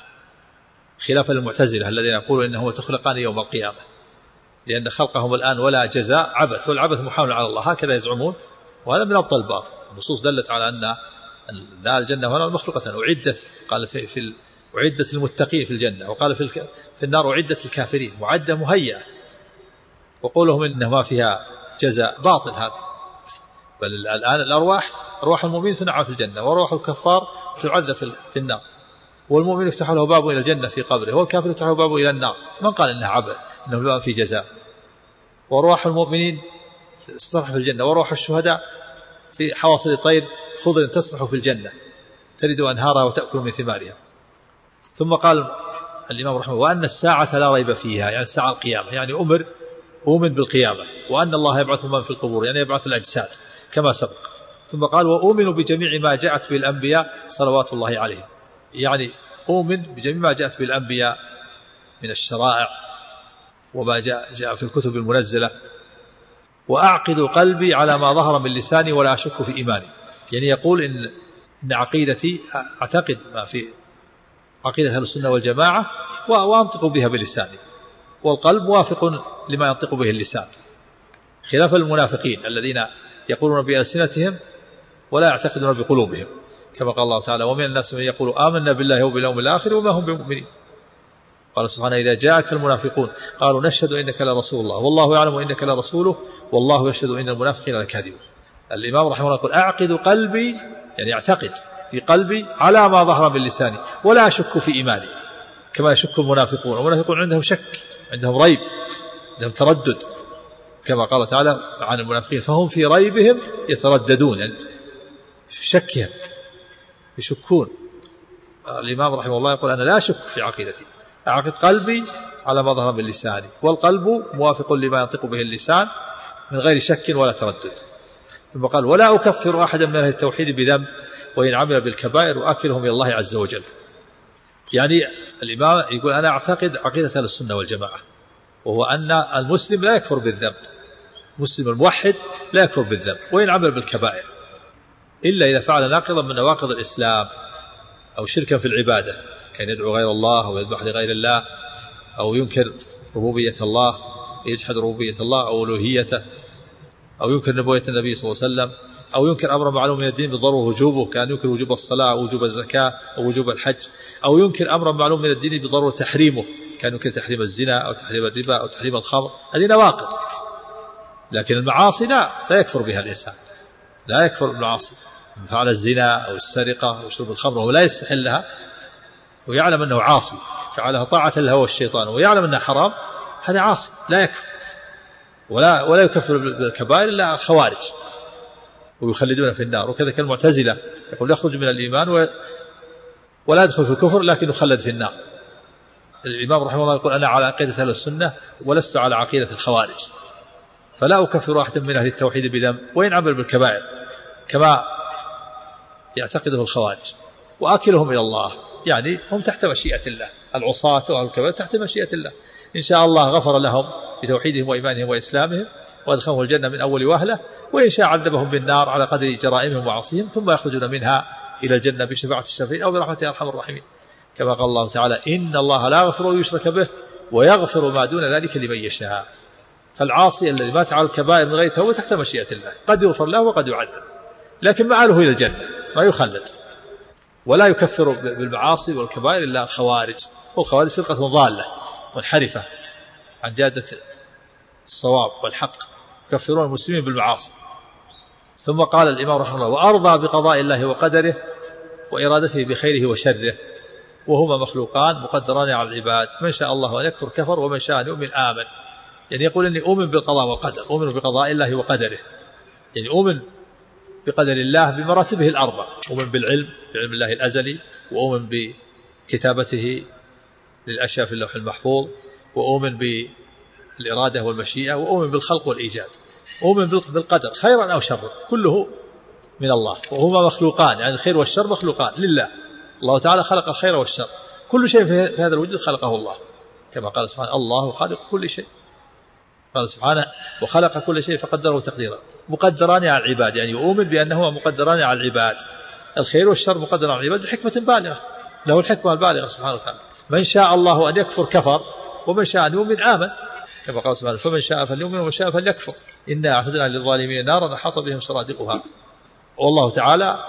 خلافا للمعتزلة الذين يقولون إنهما تخلقان يوم القيامة، لأن خلقهم الآن ولا جزاء عبث، والعبث محال على الله، هكذا يزعمون، وهذا من أبطل الباطل. النصوص دلت على أن الجنة والنار مخلوقتان، أعدت، قال في أعدت المتقين في الجنة، وقال في النار أعدت الكافرين، معدة مهيئة. وقولهم إنما فيها جزاء باطل هذا، بل الآن الأرواح أرواح المؤمنين تنعم في الجنة، وأرواح الكفار تعذب في النار، والمؤمن يفتح له باب إلى الجنة في قبره، والكافر يفتح له باب إلى النار. من قال إنها عبث، إنه باب في جزاء؟ وأرواح المؤمنين تسرح في الجنة، وأرواح الشهداء في حواصل طير خضر تسرح في الجنة ترد أنهارها وتأكل من ثمارها. ثم قال الإمام رحمه الله وأن الساعة لا ريب فيها، يعني الساعة القيامة، يعني أؤمن بالقيامة، وأن الله يبعث من في القبور، يعني يبعث الأجساد كما سبق. ثم قال وأؤمن بجميع ما جاءت به الأنبياء صلوات الله عليهم، يعني أؤمن بجميع ما جاءت به الأنبياء من الشرائع وما جاء في الكتب المنزلة. وأعقد قلبي على ما ظهر من لساني ولا أشك في إيماني، يعني يقول إن عقيدتي أعتقد ما في عقيدة أهل السنة والجماعة وأنطق بها بلساني، والقلب موافق لما ينطق به اللسان، خلاف المنافقين الذين يقولون بألسنتهم ولا يعتقدون بقلوبهم، كما قال الله تعالى ومن الناس من يقول آمنا بالله وباليوم الآخر وما هم بمؤمنين. قال سبحانه إذا جاءك المنافقون قالوا نشهد إنك لرسول الله والله يعلم إنك لرسوله والله يشهد إن المنافقين لكاذبون. الإمام رحمه الله يقول أعقد قلبي، يعني أعتقد في قلبي على ما ظهر من لساني ولا أشك في إيماني، كما يشك المنافقون. والمنافقون عندهم شك، عندهم ريب، عندهم تردد، كما قال تعالى عن المنافقين فهم في ريبهم يترددون، يعني في شكهم يشكون. الإمام رحمه الله يقول أنا لا أشك في عقيدتي، أعقد قلبي على ما ظهر من لساني، والقلب موافق لما ينطق به اللسان من غير شك ولا تردد. ثم قال ولا أكفر أحدا من أهل التوحيد بذنب وإن عمل بالكبائر وأكلهم إلى الله عز وجل. يعني الإمام يقول أنا أعتقد عقيدة أهل السنة والجماعة، وهو أن المسلم لا يكفر بالذنب، مسلم الموحد لا يكفر بالذنب وإن عمل بالكبائر، إلا إذا فعل ناقضا من نواقض الإسلام أو شركا في العبادة، كان يدعو غير الله أو يذبح لغير الله أو ينكر ربوبية الله، يجحد ربوبية الله أو ألوهيته، أو ينكر نبوة النبي صلى الله عليه وسلم، أو ينكر أمر معلوم من الدين بالضرورة وجوبه، كان ينكر وجوب الصلاة أو وجوب الزكاة أو وجوب الحج، أو ينكر أمر معلوم من الدين بالضرورة تحريمه، كان ينكر تحريم الزنا أو تحريم الربا أو تحريم الخمر. هذه نواقض. لكن المعاصي لا يكفر بها الإنسان، لا يكفر بالمعاصي، من فعل الزنا أو السرقة أو شرب الخمر وهو لا يستحلها ويعلم أنه عاصي، فعلها طاعة للهوى والشيطان ويعلم أنها حرام، هذا عاصي لا يكفر. ولا يكفر بالكبائر إلا الخوارج ويخلدون في النار. وكذا كان المعتزلة يقول يخرج من الإيمان ولا يدخل في الكفر لكن يخلد في النار. الإمام رحمه الله يقول أنا على عقيدة أهل السنة ولست على عقيدة الخوارج، فلا أكفر أحدا من أهل التوحيد بذنب وإن عمل بالكبائر كما يعتقده الخوارج، وآكلهم إلى الله، يعني هم تحت مشيئة الله، العصاة وأهل الكبائر تحت مشيئة الله، إن شاء الله غفر لهم بتوحيدهم وإيمانهم وإسلامهم وأدخلهم الجنة من أول وهلة، وإن شاء عذبهم بالنار على قدر جرائمهم وعصيهم ثم يخرجون منها إلى الجنة بشفاعة الشافعين أو برحمته أرحم الراحمين، كما قال الله تعالى إن الله لا يغفر أن يشرك به ويغفر ما دون ذلك لمن يشاء. فالعاصي الذي مات على الكبائر من غير توبة تحت مشيئة الله، قد يغفر له وقد يعذب، لكن مآله إلى الجنة ما يخلد. ولا يكفر بالمعاصي والكبائر إلا الخوارج، والخوارج فرقة ضالة منحرفة عن جادة الصواب والحق، يكفرون المسلمين بالمعاصي. ثم قال الإمام رحمه الله وأرضى بقضاء الله وقدره وإرادته بخيره وشره، وهما مخلوقان مقدران على العباد، من شاء الله أن يكفر كفر ومن شاء أن يؤمن آمن. يعني يقول إني أؤمن بالقضاء والقدر، أؤمن بقضاء الله وقدره، يعني أؤمن بقدر الله بمراتبه الأربع، أؤمن بعلم الله الأزلي، وأؤمن بكتابته للأشياء في اللوح المحفوظ، وأؤمن بالإرادة والمشيئة، وأؤمن بالخلق والإيجاد، أؤمن بالقدر خيرا أو شرا كله من الله، وهما مخلوقان، يعني الخير والشر مخلوقان لله. الله تعالى خلق الخير والشر، كل شيء في هذا الوجود خلقه الله، كما قال سبحانه الله خالق كل شيء، قال سبحانه وخلق كل شيء فقدره تقديرا، مقدران على العباد، يعني يؤمن بأنهما مقدران على العباد، الخير والشر مقدر على العباد بحكمة بالغة، له الحكمة البالغة سبحانه وتعالى. من شاء الله أن يكفر كفر ومن شاء أن يؤمن آمن، كما قال سبحانه فمن شاء فليؤمن ومن شاء فليكفر إنا أعتدنا للظالمين نارا أحاط بهم سرادقها. والله تعالى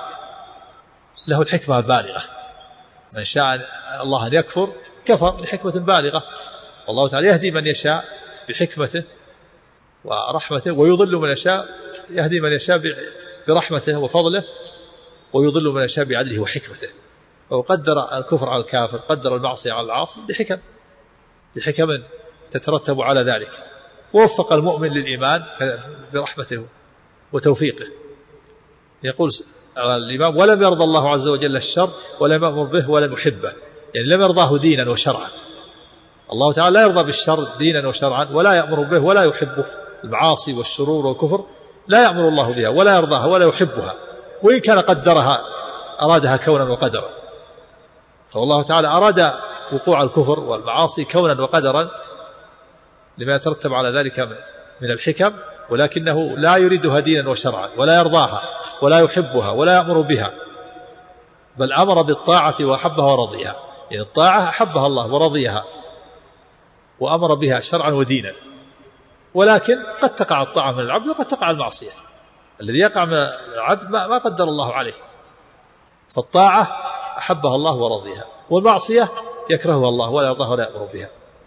له الحكمة البالغة، من شاء الله أن يكفر كفر لحكمة بالغة، والله تعالى يهدي من يشاء بحكمته ورحمته، ويضل من يشاء، يهدي من يشاء برحمته وفضله، ويضل من يشاء بعدله وحكمته. وقدر الكفر على الكافر، قدر المعصية على العاصي لحكم تترتب على ذلك، ووفق المؤمن للإيمان برحمته وتوفيقه. يقول الإمام ولم يرضى الله عز وجل الشر ولم يأمر به ولم يحبه، يعني لم يرضاه دينا وشرعا. الله تعالى لا يرضى بالشر دينا وشرعا ولا يأمر به ولا يحبه، المعاصي والشرور والكفر لا يأمر الله بها ولا يرضاها ولا يحبها، وإن كان قدرها أرادها كونا وقدرا. فالله تعالى أراد وقوع الكفر والمعاصي كونا وقدرا لما يترتب على ذلك من الحكم، ولكنه لا يريدها دينا وشرعا ولا يرضاها ولا يحبها ولا يأمر بها، بل أمر بالطاعة وأحبها ورضيها، يعني الطاعة أحبها الله ورضيها وأمر بها شرعا ودينا. ولكن قد تقع الطاعة من العبد وقد تقع المعصية، الذي يقع من العبد ما قدر الله عليه، فالطاعة أحبها الله ورضيها، والمعصية يكرهها الله ولا يرضاها ولا يأمر بها.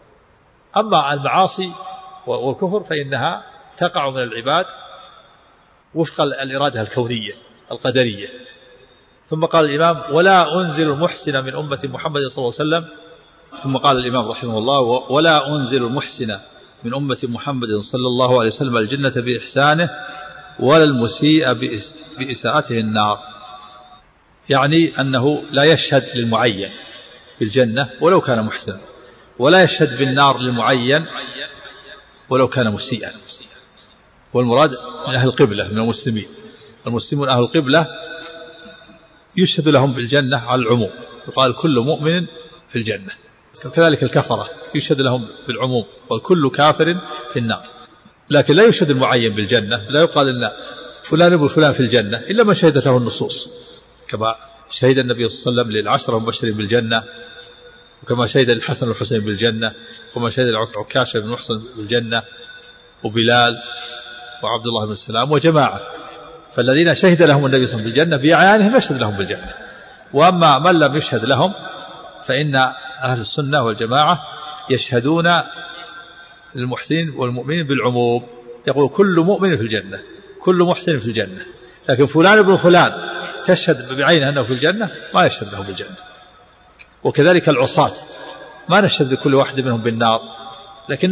أما المعاصي والكفر فإنها تقع من العباد وفق الإرادة الكونية القدرية. ثم قال الإمام ولا أنزل المحسن من أمة محمد صلى الله عليه وسلم. ثم قال الإمام رحمه الله ولا أنزل المحسن من أمة محمد صلى الله عليه وسلم الجنة بإحسانه ولا المسيء بإساءته النار. يعني أنه لا يشهد للمعين بالجنة ولو كان محسنا، ولا يشهد بالنار للمعين ولو كان مسيئا. والمراد من أهل القبلة من المسلمين، المسلمون أهل القبلة يشهد لهم بالجنة على العموم، يقال كل مؤمن في الجنة. كذلك الكفرة يشهد لهم بالعموم، والكل كافر في النار. لكن لا يشهد المعين بالجنة، لا يقال إن فلان ابن فلان في الجنة إلا من شهدت له النصوص، كما شهد النبي صلى الله عليه وسلم للعشرة المبشرين بالجنة، وكما شهد الحسن والحسين بالجنة، وكما شهد عكاشة بن محصن بالجنة، وبلال وعبد الله بن سلام وجماعة. فالذين شهد لهم النبي صلى الله عليه وسلم بالجنة بأعيانهم يشهد لهم بالجنة. وأما من لم يشهد لهم فإن أهل السنة والجماعة يشهدون للمحسنين والمؤمنين بالعموم، يقول كل مؤمن في الجنة، كل محسن في الجنة. لكن فلان ابن فلان تشهد بعينه أنه في الجنة ما يشهد له بالجنة. وكذلك العصاة ما نشهد لكل واحد منهم بالنار، لكن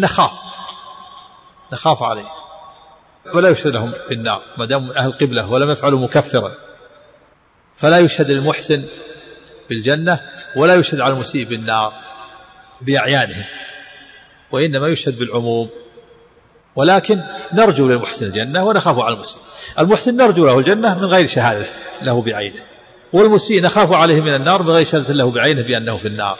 نخاف عليه ولا يشهد لهم بالنار ما دام أهل قبلة ولم يفعلوا مكفرا. فلا يشهد للمحسن بالجنة ولا يشهد على المسيء بالنار بأعيانهم، وإنما يشهد بالعموم. ولكن نرجو للمحسن الجنة ونخاف على المسيء. المحسن نرجو له الجنة من غير شهادة له بعينه، والمسيء نخاف عليه من النار من غير شهادة له بعينه بأنه في النار.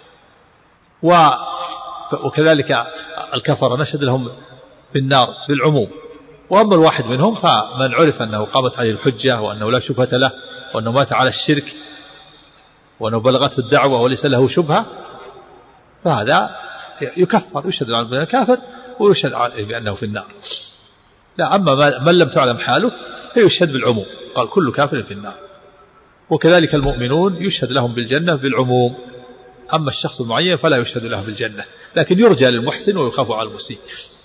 وكذلك الكفر نشهد لهم بالنار بالعموم. وأما الواحد منهم فمن عرف أنه قامت عليه الحجة وأنه لا شبهة له وأنه مات على الشرك وأنه بلغته الدعوة وليس له شبهة فهذا يكفر، يشهد عنه بأنه كافر ويشهد عليه بأنه في النار. لا، أما من لم تعلم حاله فيشهد بالعموم، قال كل كافر في النار. وكذلك المؤمنون يشهد لهم بالجنة بالعموم، أما الشخص المعين فلا يشهد له بالجنة، لكن يرجى للمحسن ويخاف على المسيء.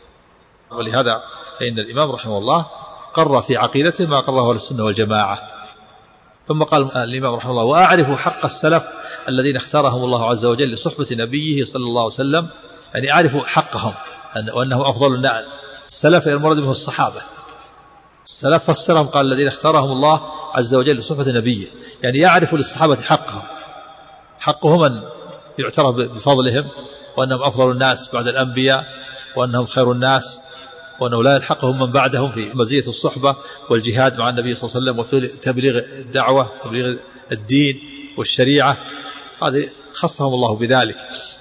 ولهذا فإن الإمام رحمه الله قرر في عقيدته ما قرره أهل السنة والجماعة. ثم قال الإمام رحمه الله: وأعرف حق السلف الذين اختارهم الله عز وجل لصحبة نبيه صلى الله عليه وسلم، يعني أعرف حقهم وأنه أفضل الناس. السلف المراد منه الصحابة، السلف فسرهم قال الذين اختارهم الله عز وجل لصحبة نبيه، يعني يعرف للصحابة حقهم أن يعترف بفضلهم وأنهم أفضل الناس بعد الأنبياء وأنهم خير الناس، وأنه لا يلحقهم من بعدهم في مزية الصحبة والجهاد مع النبي صلى الله عليه وسلم وتبليغ الدعوة تبليغ الدين والشريعة، هذه خصهم الله بذلك،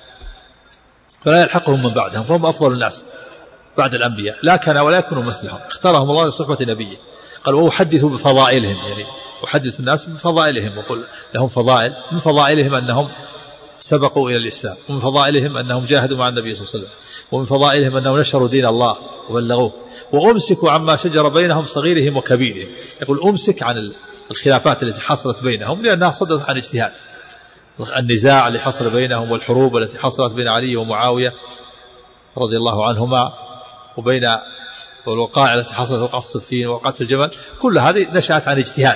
فلا يلحقهم من بعدهم، فهم أفضل الناس بعد الأنبياء، لا كان ولا يكونوا مثلهم، اختارهم الله لصحبة نبيه. قال: وأحدث بفضائلهم، يعني أحدث الناس بفضائلهم وقل لهم فضائل، من فضائلهم أنهم سبقوا إلى الإسلام، ومن فضائلهم أنهم جاهدوا مع النبي صلى الله عليه وسلم، ومن فضائلهم أنهم نشروا دين الله وبلغوه، وأمسكوا عما شجر بينهم صغيرهم وكبيرهم. يقول أمسك عن الخلافات التي حصلت بينهم لأنها صدرت عن اجتهاد، النزاع اللي حصل بينهم والحروب التي حصلت بين علي ومعاوية رضي الله عنهما، وبين والوقائع التي حصلت وقعة الصفين ووقعة الجمل، كل هذه نشأت عن اجتهاد،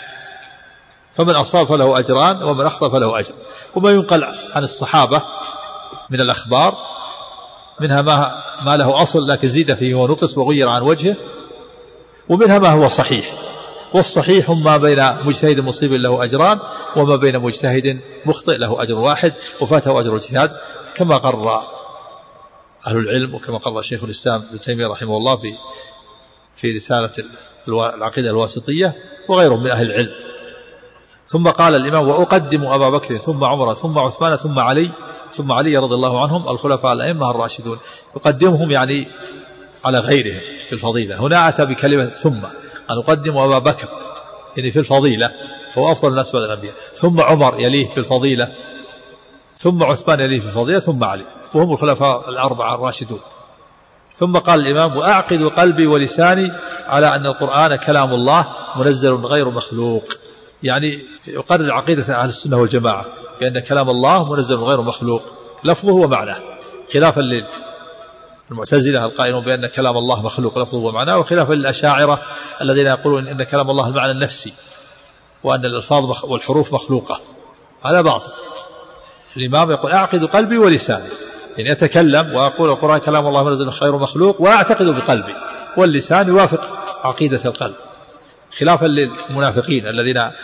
فمن أصاب فله أجران ومن أخطأ فله أجر. وما ينقل عن الصحابة من الأخبار منها ما له أصل لكن زيد فيه ونقص وغير عن وجهه، ومنها ما هو صحيح، والصحيح ما بين مجتهد مصيب له أجران وما بين مجتهد مخطئ له أجر واحد وفاته أجر الاجتهاد، كما قرر أهل العلم وكما قرر شيخ الإسلام ابن تيمية رحمه الله في رسالة العقيدة الواسطية وغيره من أهل العلم. ثم قال الإمام: وأقدم أبا بكر ثم عمر ثم عثمان ثم علي رضي الله عنهم الخلفاء الأئمة الراشدون. يقدمهم يعني على غيرهم في الفضيلة. هنا أتى بكلمة ثم، أن أقدم أبا بكر يعني في الفضيلة فهو أفضل الناس بعد الأنبياء، ثم عمر يليه في الفضيلة، ثم عثمان يليه في الفضيلة، ثم علي، وهم الخلفاء الأربعة الراشدون. ثم قال الإمام: وأعقد قلبي ولساني على أن القرآن كلام الله منزل غير مخلوق، يعني يقرر عقيدة أهل السنة والجماعة بأن كلام الله منزل غير مخلوق لفظه ومعناه، خلافا للمعتزلة القائلون بأن كلام الله مخلوق لفظه ومعناه، وخلافا للأشاعرة الذين يقولون إن كلام الله المعنى النفسي وأن الألفاظ والحروف مخلوقة. هذا باطل. الإمام يقول: أعقد قلبي ولساني، يعني أتكلم وأقول القرآن كلام الله منزل غير مخلوق وأعتقد بقلبي، واللسان يوافق عقيدة القلب، خلافا للمنافقين الذين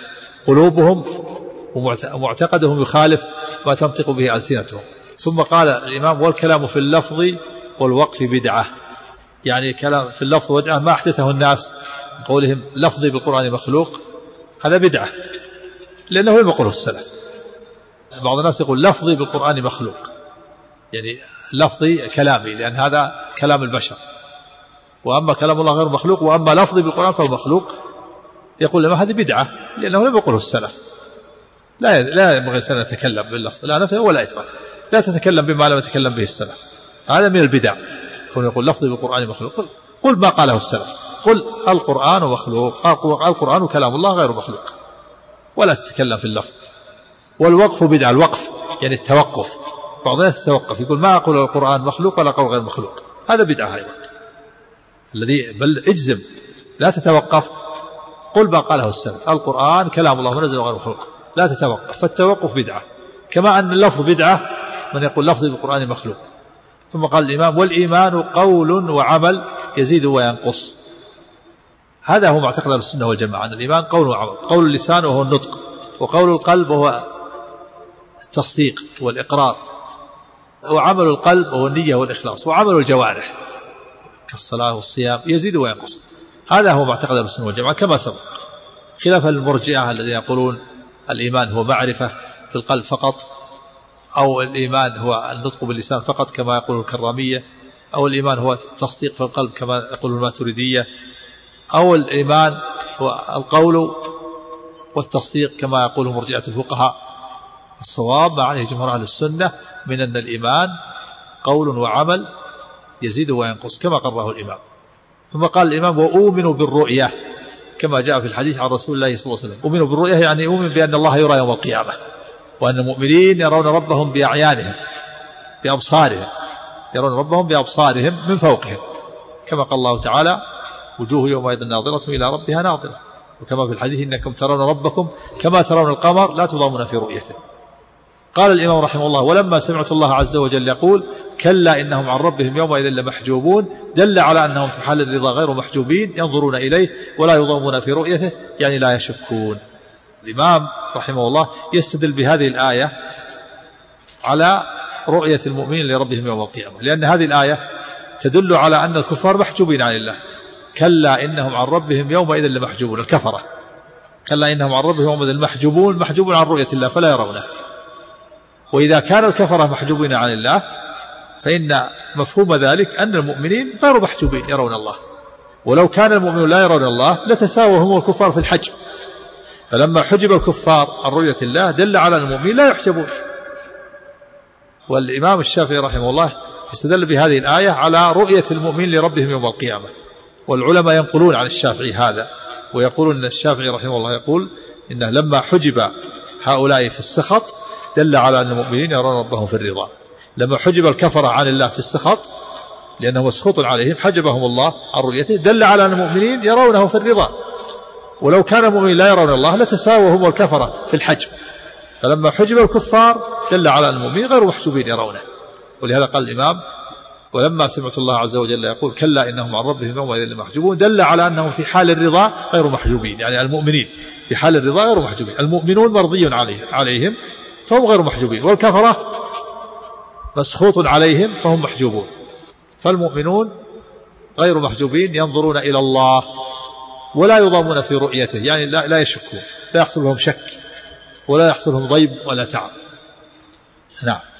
قلوبهم ومعتقدهم يخالف ما تنطق به ألسنتهم. ثم قال الإمام: والكلام في اللفظ والوقف بدعة. يعني كلام في اللفظ بدعة ما أحدثه الناس من قولهم لفظي بالقرآن مخلوق، هذا بدعة لأنه لم يقله السلف. بعض الناس يقول لفظي بالقرآن مخلوق، يعني لفظي كلامي لأن هذا كلام البشر، وأما كلام الله غير مخلوق، وأما لفظي بالقرآن فهو مخلوق. يقول لما هذه بدعة لأنه لم يقله السلف. لا ينبغي الإنسان يتكلم باللفظ، لا نفي ولا إثبات، لا تتكلم بما لم يتكلم به السلف، هذا من البدع. كون يقول لفظي بالقرآن مخلوق، قل ما قاله السلف، قل القرآن مخلوق، القرآن كلام الله غير مخلوق، ولا تتكلم في اللفظ. والوقف بدعة، الوقف يعني التوقف. بعض الناس يتوقف يقول ما أقول القرآن مخلوق ولا أقول غير مخلوق، هذا بدعة أيضا. الذي بل اجزم، لا تتوقف، قل ما قاله السلف، القرآن كلام الله منزل غير مخلوق، لا تتوقف، فالتوقف بدعة. كما أن اللفظ بدعة من يقول لفظي بالقرآن مخلوق. ثم قال الإمام: والإيمان قول وعمل يزيد وينقص. هذا هو معتقد السنة والجماعة، أن الإيمان قول وعمل. قول اللسان وهو النطق، وقول القلب وهو التصديق والإقرار، وعمل القلب وهو النية والإخلاص، وعمل الجوارح كالصلاة والصيام يزيد وينقص. هذا هو معتقد السنة والجماعة كما سبق، خلافا للمرجئة الذين يقولون الإيمان هو معرفة في القلب فقط، أو الإيمان هو النطق باللسان فقط كما يقول الكرامية، أو الإيمان هو التصديق في القلب كما يقول الماتريدية، أو الإيمان هو القول والتصديق كما يقول مرجئة الفقهاء. الصواب ما عليه جمهور أهل السنة من أن الإيمان قول وعمل يزيد وينقص كما قرره الإمام. ثم قال الإمام: وأؤمن بالرؤية، كما جاء في الحديث عن رسول الله صلى الله عليه وسلم. أؤمن بالرؤية يعني أؤمن بأن الله يرى يوم القيامة، وأن المؤمنين يرون ربهم بأعيانهم بأبصارهم، يرون ربهم بأبصارهم من فوقهم، كما قال الله تعالى: وجوه يومئذ ناظرة إلى ربها ناظرة. وكما في الحديث: إنكم ترون ربكم كما ترون القمر لا تضامون في رؤيته. قال الإمام رحمه الله: ولما سمعت الله عز وجل يقول: كلا إنهم عن ربهم يومئذ لمحجوبون، دل على أنهم في حال الرضا غير محجوبين، ينظرون إليه ولا يضامون في رؤيته، يعني لا يشكون. الإمام رحمه الله يستدل بهذه الآية على رؤية المؤمنين لربهم يوم القيامة، لأن هذه الآية تدل على أن الكفار محجوبين عن الله. كلا إنهم عن ربهم يومئذ لمحجوبون، الكفرة كلا إنهم عن ربهم يومئذ محجوبون عن رؤية الله فلا يرونه. وإذا كان الكفرة محجوبين عن الله فإن مفهوم ذلك أن المؤمنين غير محجوبين يرون الله. ولو كان المؤمنون لا يرون الله لتساووا هم والكفار في الحجب، فلما حجب الكفار عن رؤية الله دل على أن المؤمنين لا يحجبون. والإمام الشافعي رحمه الله استدل بهذه الآية على رؤية المؤمنين لربهم يوم القيامة. والعلماء ينقلون عن الشافعي هذا، ويقولون أن الشافعي رحمه الله يقول إنه لما حجب هؤلاء في السخط دل على أن المؤمنين يرون ربهم في الرضا. لما حجب الكفرة عن الله في السخط لأنه مسخوط عليهم حجبهم الله عن رؤيته، دل على أن المؤمنين يرونه في الرضا. ولو كان المؤمنين لا يرون الله لتساووا هم والكفرة في الحجب، فلما حجب الكفار دل على أن المؤمنين غير محجوبين يرونه. ولهذا قال الإمام: ولما سمعت الله عز وجل يقول: كلا إنهم عن ربهم يومئذ لمحجوبون، دل على أنهم في حال الرضا غير محجوبين، يعني المؤمنين في حال الرضا غير محجوبين. المؤمنون مرضي عليهم فهم غير محجوبين، والكفرة مسخوط عليهم فهم محجوبون. فالمؤمنون غير محجوبين ينظرون إلى الله ولا يضامون في رؤيته، يعني لا يشكون، لا يحصل لهم شك ولا يحصل لهم ضيب ولا تعب. نعم.